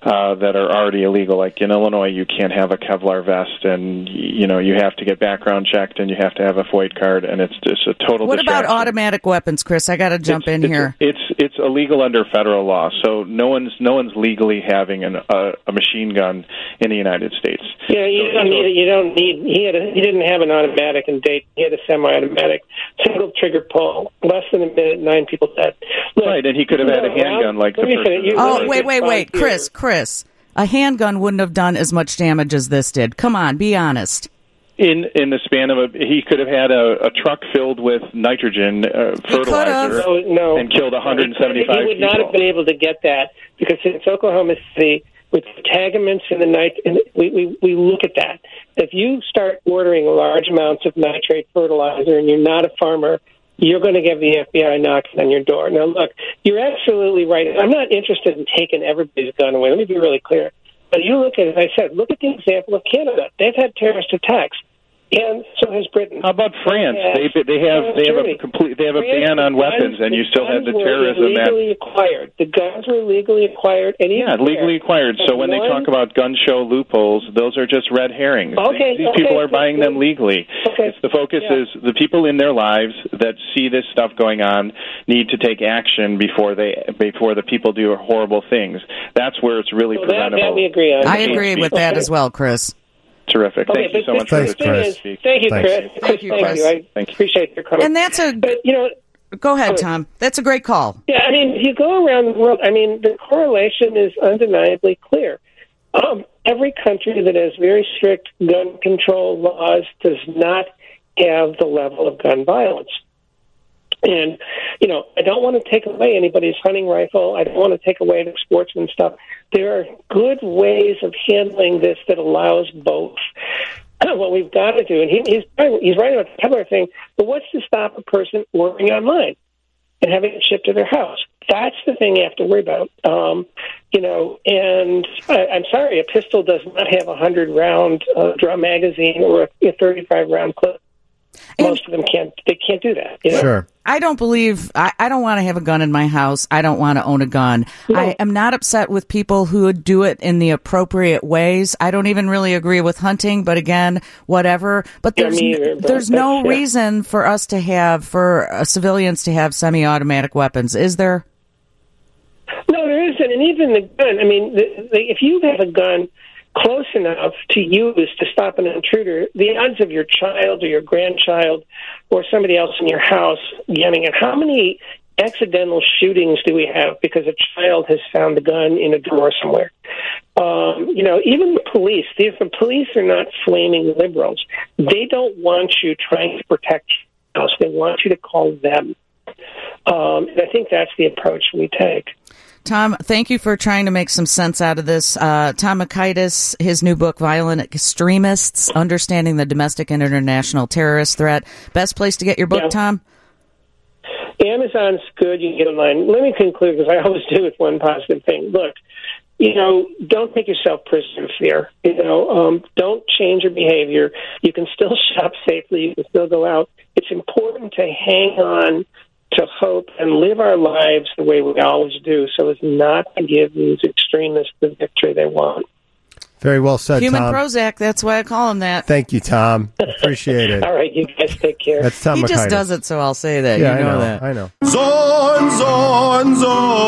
that are already illegal. Like in Illinois, you can't have a Kevlar vest, and you have to get background checked, and you have to have a FOID card, and it's just a total. What distraction. about automatic weapons, Chris? I got to jump in here. It's illegal under federal law, so no one's legally having a machine gun in the United States. Yeah, you don't need it. You don't need. He didn't have an automatic in Dayton. He had a semi-automatic, single trigger pull, less than a minute, 9 people dead. Look, right, and he could have had a handgun like the person. Oh, wait, Chris. A handgun wouldn't have done as much damage as this did. Come on, be honest. In the span of he could have had a truck filled with nitrogen fertilizer and killed 175 people. He would not have been able to get that because since Oklahoma City, with integumentants in the night, we look at that. If you start ordering large amounts of nitrate fertilizer and you're not a farmer, you're going to get the FBI knocking on your door. Now, look, you're absolutely right. I'm not interested in taking everybody's gun away. Let me be really clear. But you look at it, as I said, look at the example of Canada. They've had terrorist attacks, and so has Britain. How about France? They have a ban on weapons, and you still have the terrorism. Legally acquired. The guns were legally acquired. Legally acquired. So when they talk about gun show loopholes, those are just red herrings. These people are buying them legally. The focus is the people in their lives that see this stuff going on need to take action before the people do horrible things. That's where it's really preventable. That we agree on. I agree with that as well, Chris. Terrific. Thank you so much for the Chris. Thank you, Chris. Thank you, Chris. I appreciate your comment. And go ahead, Tom. That's a great call. Yeah, I mean, if you go around the world, I mean, the correlation is undeniably clear. Every country that has very strict gun control laws does not have the level of gun violence. And, I don't want to take away anybody's hunting rifle. I don't want to take away their sportsman stuff. There are good ways of handling this that allows both. What we've got to do, and he's right about the Kevlar thing, but what's to stop a person ordering online and having it shipped to their house? That's the thing you have to worry about. And I'm sorry, a pistol does not have a 100-round drum magazine or a 35-round clip. Most of them can't. They can't do that. Sure. I don't want to have a gun in my house. I don't want to own a gun. No. I am not upset with people who would do it in the appropriate ways. I don't even really agree with hunting, but again, whatever. But there's no reason for us to for civilians to have semi-automatic weapons, is there? No, there isn't. And even the gun, I mean, if you have a gun close enough to use to stop an intruder, the odds of your child or your grandchild or somebody else in your house getting it. How many accidental shootings do we have because a child has found a gun in a drawer somewhere? Even the police, if the police are not flaming liberals, they don't want you trying to protect your house. They want you to call them. And I think that's the approach we take. Tom, thank you for trying to make some sense out of this. Tom Makaitis, his new book, Violent Extremists, Understanding the Domestic and International Terrorist Threat. Best place to get your book, Tom? Amazon's good. You can get online. Let me conclude, because I always do with one positive thing. Look, don't make yourself prisoner of fear. Don't change your behavior. You can still shop safely. You can still go out. It's important to hang on to hope and live our lives the way we always do, so as not to give these extremists the victory they want. Very well said, Human Tom. Prozac, that's why I call him that. Thank you, Tom. Appreciate it. All right, you guys take care. That's Tom He Makaitis. just does it, so I'll say that. Yeah, you know that. I know. Zorn, Zorn,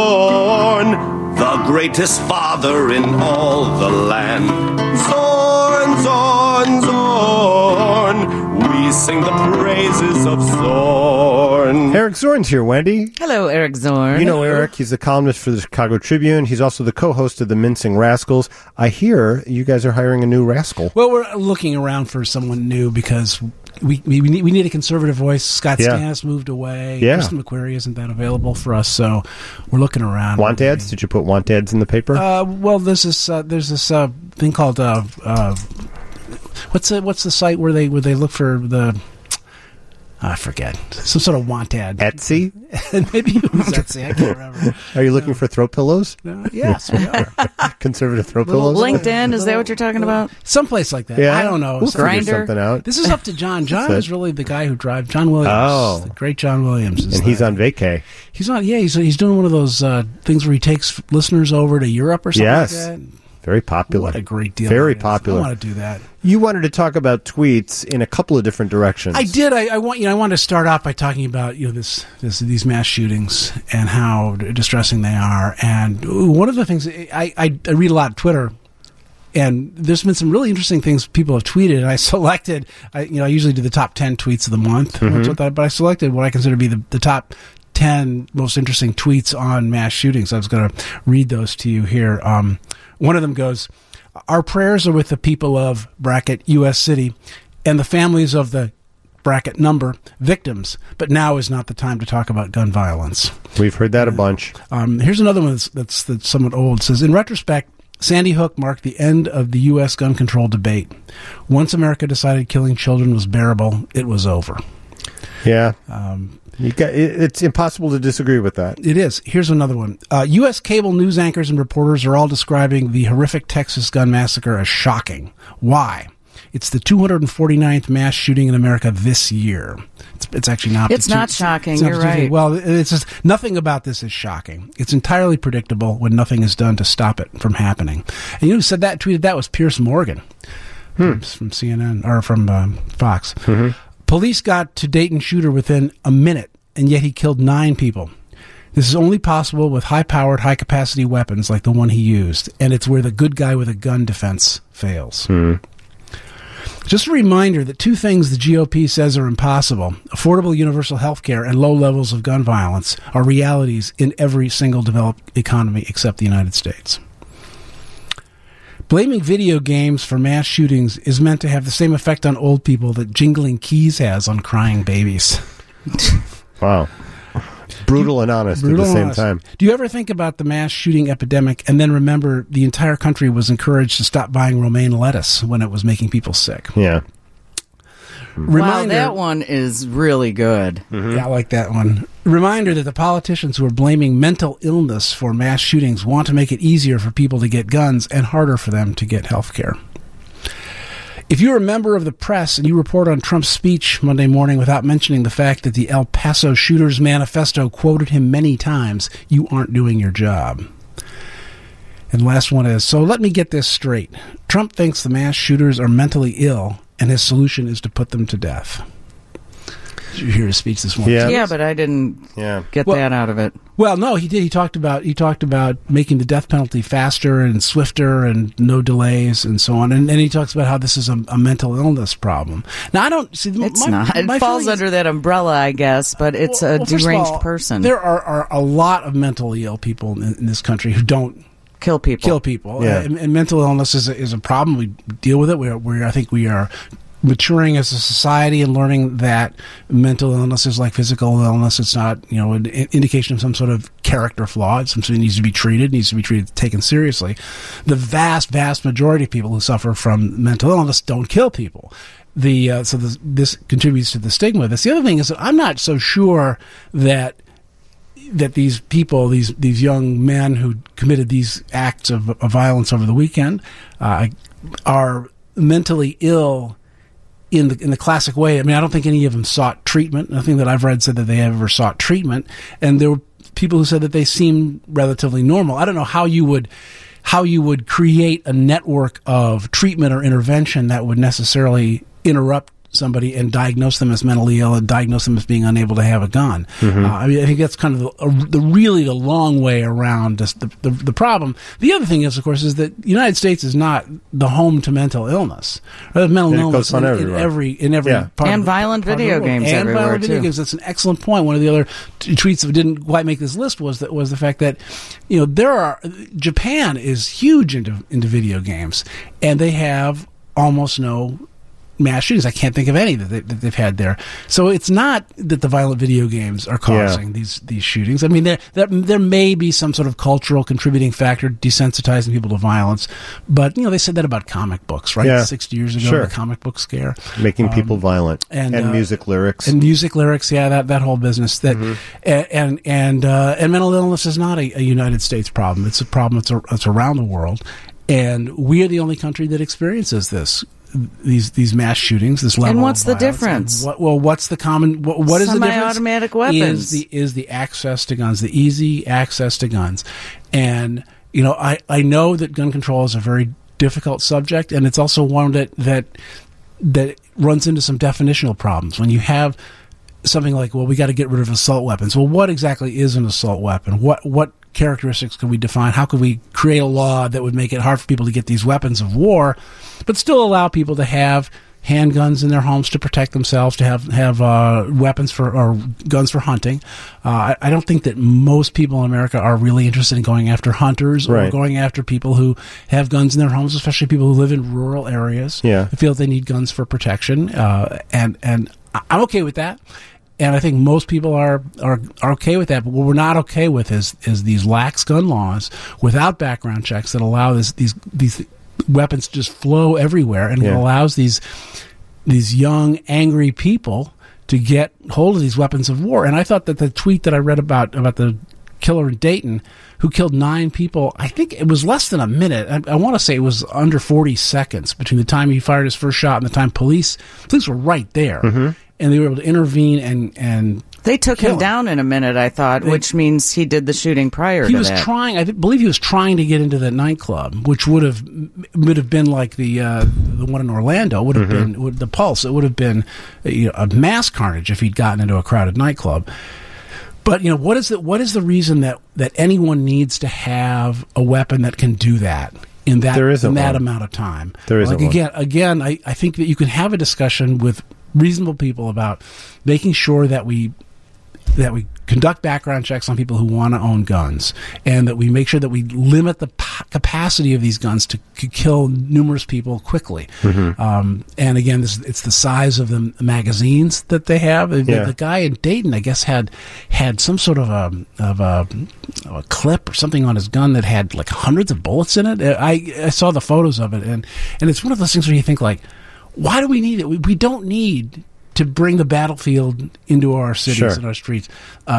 Zorn, the greatest father in all the land. Zorn, Zorn, Zorn, we sing the praises of Zorn. Eric Zorn's here, Wendy. Hello, Eric Zorn. You know Eric. He's the columnist for the Chicago Tribune. He's also the co-host of the Mincing Rascals. I hear you guys are hiring a new rascal. Well, we're looking around for someone new because we need a conservative voice. Scott Stanis moved away. Yeah. Kristen McQuarrie isn't that available for us, so we're looking around. Want ads? Did you put want ads in the paper? Well, there's this thing called what's the site where they look for the I forget. Some sort of want ad. Etsy? Maybe it was Etsy. I can't remember. Are you looking for throw pillows? Yes, we are. Conservative throw pillows? LinkedIn, is that what you're talking about? Someplace like that. Yeah. I don't know. We'll figure something out. This is up to John. John is really the guy who drives. John Williams. Oh. The great John Williams. And he's on vacay. He's on, he's doing one of those things where he takes listeners over to Europe or something like that. Very popular. What a great deal. Very popular. I want to do that. You wanted to talk about tweets in a couple of different directions. I did. I wanted to start off by talking about these mass shootings and how distressing they are. And one of the things I read a lot of Twitter, and there's been some really interesting things people have tweeted. And I selected. I usually do the top 10 tweets of the month, but I selected what I consider to be the top 10 most interesting tweets on mass shootings. I was going to read those to you here. One of them goes, "Our prayers are with the people of bracket U.S. City and the families of the bracket number victims, but now is not the time to talk about gun violence." We've heard that a bunch. Here's another one that's somewhat old. It says, "In retrospect, Sandy Hook marked the end of the U.S. gun control debate. Once America decided killing children was bearable, it was over." Yeah. It's impossible to disagree with that. It is. Here's another one. U.S. cable news anchors and reporters are all describing the horrific Texas gun massacre as shocking. Why? It's the 249th mass shooting in America this year. It's actually not. It's not shocking. You're right. Well, it's just nothing about this is shocking. It's entirely predictable when nothing is done to stop it from happening. And you know who said that, tweeted that was Piers Morgan from CNN or from Fox. Mm-hmm. Police got to Dayton shooter within a minute, and yet he killed 9 people. This is only possible with high-powered, high-capacity weapons like the one he used, and it's where the good guy with a gun defense fails. Just a reminder that 2 things the GOP says are impossible, affordable universal health care and low levels of gun violence, are realities in every single developed economy except the United States. Blaming video games for mass shootings is meant to have the same effect on old people that jingling keys has on crying babies. Wow. Brutal and honest at the same time. Do you ever think about the mass shooting epidemic and then remember the entire country was encouraged to stop buying romaine lettuce when it was making people sick? Yeah. Wow, that one is really good. Mm-hmm. Yeah, I like that one. Reminder that the politicians who are blaming mental illness for mass shootings want to make it easier for people to get guns and harder for them to get health care. If you're a member of the press and you report on Trump's speech Monday morning without mentioning the fact that the El Paso Shooters Manifesto quoted him many times, you aren't doing your job. And the last one is, so let me get this straight. Trump thinks the mass shooters are mentally ill, and his solution is to put them to death. Did you hear his speech this morning? Yeah, but I didn't get that out of it. Well, no, he did. He talked about making the death penalty faster and swifter and no delays and so on. And he talks about how this is a mental illness problem. Now, I don't see. It's not. It falls under that umbrella, I guess, but it's a deranged person. There are a lot of mentally ill people in this country who don't kill people. Yeah. And mental illness is a problem. We deal with it. I think we are maturing as a society and learning that mental illness is like physical illness. It's not, an indication of some sort of character flaw. It's something that needs to be treated, taken seriously. The vast, vast majority of people who suffer from mental illness don't kill people. This contributes to the stigma. The other thing is that I'm not so sure that these people, these young men who committed these acts of violence over the weekend, are mentally ill in the classic way. I mean, I don't think any of them sought treatment. Nothing that I've read said that they ever sought treatment. And there were people who said that they seemed relatively normal. I don't know how you would create a network of treatment or intervention that would necessarily interrupt somebody and diagnose them as mentally ill and diagnose them as being unable to have a gun. Mm-hmm. I think that's kind of the long way around the problem. The other thing is, of course, is that the United States is not the home to mental illness. Mental illness in every part and violent video games and everywhere violent video games. That's an excellent point. One of the other tweets that didn't quite make this list was the fact that Japan is huge into video games, and they have almost no mass shootings. I can't think of any that they've had there. So it's not that the violent video games are causing these shootings. I mean, there may be some sort of cultural contributing factor desensitizing people to violence, but they said that about comic books, right? Yeah. 60 years ago, the comic book scare, making people violent, and music lyrics, that whole business. That and mental illness is not a United States problem. It's a problem that's around the world, and we are the only country that experiences these mass shootings, this level. And what's of the difference? What's the common? What is the difference? Semi-automatic weapons Is the access to guns, the easy access to guns, and I know that gun control is a very difficult subject, and it's also one that runs into some definitional problems. When you have something like, well, we got to get rid of assault weapons. Well, what exactly is an assault weapon? What characteristics can we define? How could we create a law that would make it hard for people to get these weapons of war, but still allow people to have handguns in their homes to protect themselves, to have weapons or guns for hunting? I don't think that most people in America are really interested in going after hunters or going after people who have guns in their homes, especially people who live in rural areas. Yeah, feel they need guns for protection, and I'm okay with that. And I think most people are okay with that. But what we're not okay with is these lax gun laws without background checks that allow these weapons to just flow everywhere, and it allows these young, angry people to get hold of these weapons of war. And I thought that the tweet that I read about the killer in Dayton who killed 9 people, I think it was less than a minute. I want to say it was under 40 seconds between the time he fired his first shot and the time police were right there. Mm-hmm. And they were able to intervene and they took him down in a minute, I thought, which means he did the shooting prior to that. He was trying, I believe he was trying to get into that nightclub, which would have been like the one in Orlando, would have been the Pulse. It would have been a mass carnage if he'd gotten into a crowded nightclub. But what is the reason that anyone needs to have a weapon that can do that in that amount of time? There isn't one. Again, I think that you can have a discussion with reasonable people about making sure that we conduct background checks on people who want to own guns, and that we make sure that we limit the capacity of these guns to kill numerous people quickly. Mm-hmm. And again, it's the size of the magazines that they have. The guy in Dayton, I guess, had some sort of a clip or something on his gun that had like hundreds of bullets in it. I saw the photos of it, and it's one of those things where you think, like, why do we need it? We don't need to bring the battlefield into our cities and our streets.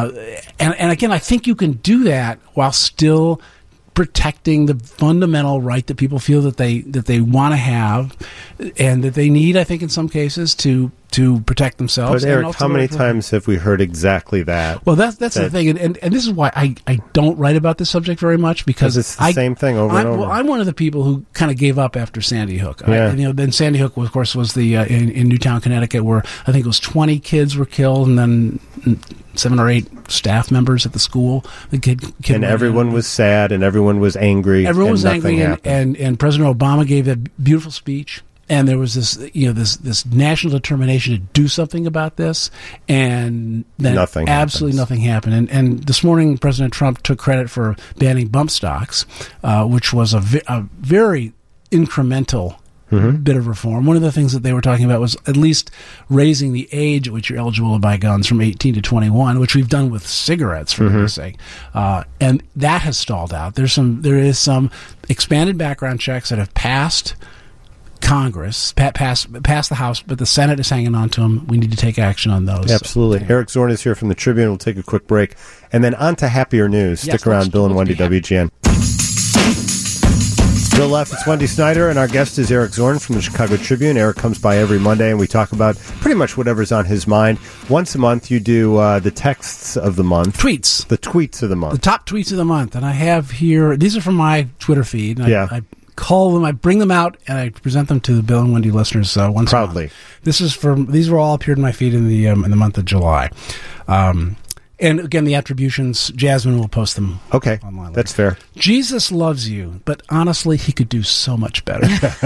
And again, I think you can do that while still protecting the fundamental right that people feel that they want to have and that they need, I think, in some cases, to protect themselves. But Eric, how many times have we heard exactly that? Well, that's the thing, and this is why I don't write about this subject very much, because it's the same thing over and over. Well, I'm one of the people who kind of gave up after Sandy Hook. Then Sandy Hook, of course, was the in Newtown, Connecticut, where I think it was 20 kids were killed, and then 7 or 8 staff members at the school. The kid and everyone was sad, and everyone was angry. Everyone was angry, and President Obama gave that beautiful speech. And there was this national determination to do something about this, and then absolutely nothing happened. And this morning, President Trump took credit for banning bump stocks, which was a very incremental bit of reform. One of the things that they were talking about was at least raising the age at which you're eligible to buy guns from 18 to 21, which we've done with cigarettes, for goodness sake. And that has stalled out. There is some expanded background checks that have passed Congress, passed the House, but the Senate is hanging on to them. We need to take action on those. Absolutely. Eric Zorn is here from the Tribune. We'll take a quick break. And then on to happier news. Stick around, Bill and Wendy, WGN. Bill left, it's Wendy Snyder, and our guest is Eric Zorn from the Chicago Tribune. Eric comes by every Monday, and we talk about pretty much whatever's on his mind. Once a month, you do the texts of the month. Tweets. The tweets of the month. The top tweets of the month. And I have here, these are from my Twitter feed. I call them, I bring them out, and I present them to the Bill and Wendy listeners once proudly. These were all appeared in my feed in the month of July. And again, the attributions, Jasmine will post them online later. That's fair. Jesus loves you, but honestly, he could do so much better.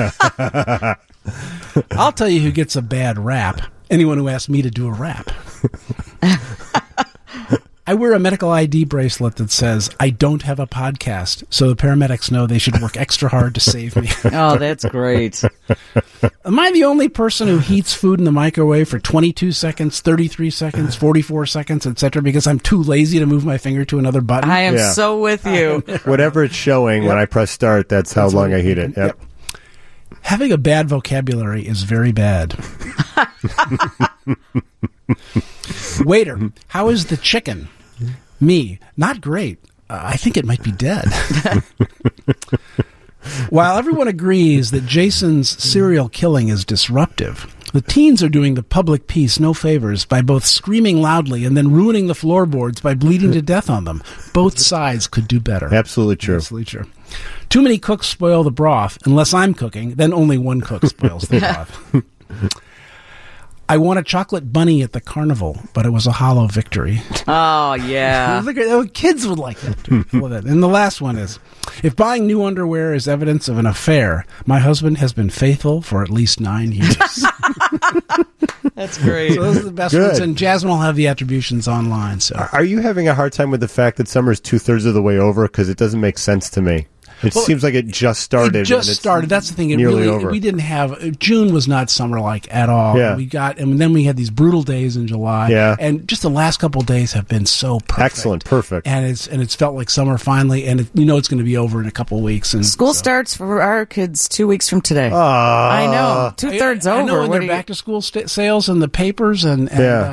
I'll tell you who gets a bad rap. Anyone who asks me to do a rap. I wear a medical ID bracelet that says, I don't have a podcast, so the paramedics know they should work extra hard to save me. Oh, that's great. Am I the only person who heats food in the microwave for 22 seconds, 33 seconds, 44 seconds, etc., because I'm too lazy to move my finger to another button? I am so with you. Whatever it's showing when I press start, that's how long I heat it. Yep. Having a bad vocabulary is very bad. Waiter, how is the chicken? Me, not great. I think it might be dead. While everyone agrees that Jason's serial killing is disruptive, the teens are doing the public peace no favors by both screaming loudly and then ruining the floorboards by bleeding to death on them. Both sides could do better. Absolutely true. Absolutely true. Too many cooks spoil the broth. Unless I'm cooking, then only one cook spoils the broth. I won a chocolate bunny at the carnival, but it was a hollow victory. Oh, yeah. Kids would like that, too. And the last one is, if buying new underwear is evidence of an affair, my husband has been faithful for at least 9 years. That's great. So those are the best ones, and Jasmine will have the attributions online. So, are you having a hard time with the fact that summer's 2/3 of the way over? Because it doesn't make sense to me. It seems like it just started. It just started. That's the thing. It nearly really, over. We didn't have June was not summer-like at all. Yeah. And then we had these brutal days in July. Yeah. And just the last couple of days have been so perfect. Excellent, perfect. And it's felt like summer finally, and it's going to be over in a couple of weeks. And School starts for our kids 2 weeks from today. I know, 2/3 over. I know, and they're back to school sales in the papers, and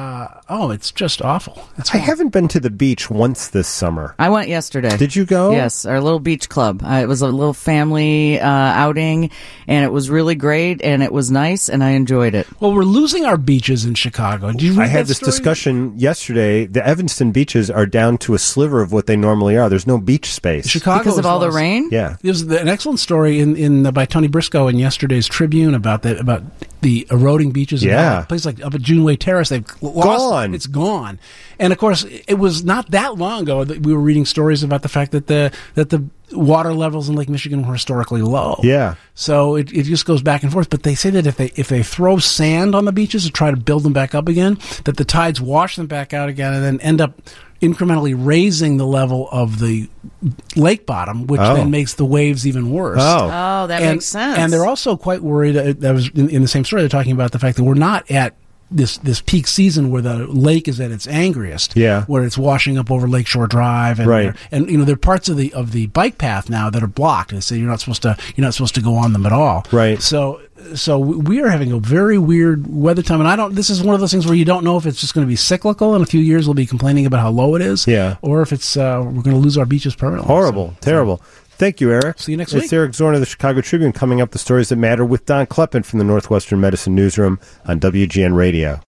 it's just awful. I haven't been to the beach once this summer. I went yesterday. Did you go? Yes, our little beach club. It was a little family outing, and it was really great, and it was nice, and I enjoyed it. Well, we're losing our beaches in Chicago. Did you read I had that this story? discussion yesterday. The Evanston beaches are down to a sliver of what they normally are. There's no beach space. Chicago because of all the rain? Yeah. There's an excellent story by Tony Briscoe in yesterday's Tribune about the eroding beaches. Yeah. A place like up at Juneway Terrace, they've lost. It's gone. And of course, it was not that long ago that we were reading stories about the fact that the water levels in Lake Michigan were historically low. Yeah. So it just goes back and forth. But they say that if they throw sand on the beaches to try to build them back up again, that the tides wash them back out again and then end up incrementally raising the level of the lake bottom, which then makes the waves even worse. Oh, that makes sense. And they're also quite worried. That was in the same story. They're talking about the fact that we're not at this peak season where the lake is at its angriest, where it's washing up over Lakeshore Drive, and there are parts of the bike path now that are blocked. They say you're not supposed to go on them at all. Right. So we are having a very weird weather time, and this is one of those things where you don't know if it's just going to be cyclical. In a few years, we'll be complaining about how low it is, or if it's we're going to lose our beaches permanently. Horrible, terrible. Thank you, Eric. See you next week. It's Eric Zorn of the Chicago Tribune coming up the stories that matter with Don Kleppen from the Northwestern Medicine Newsroom on WGN Radio.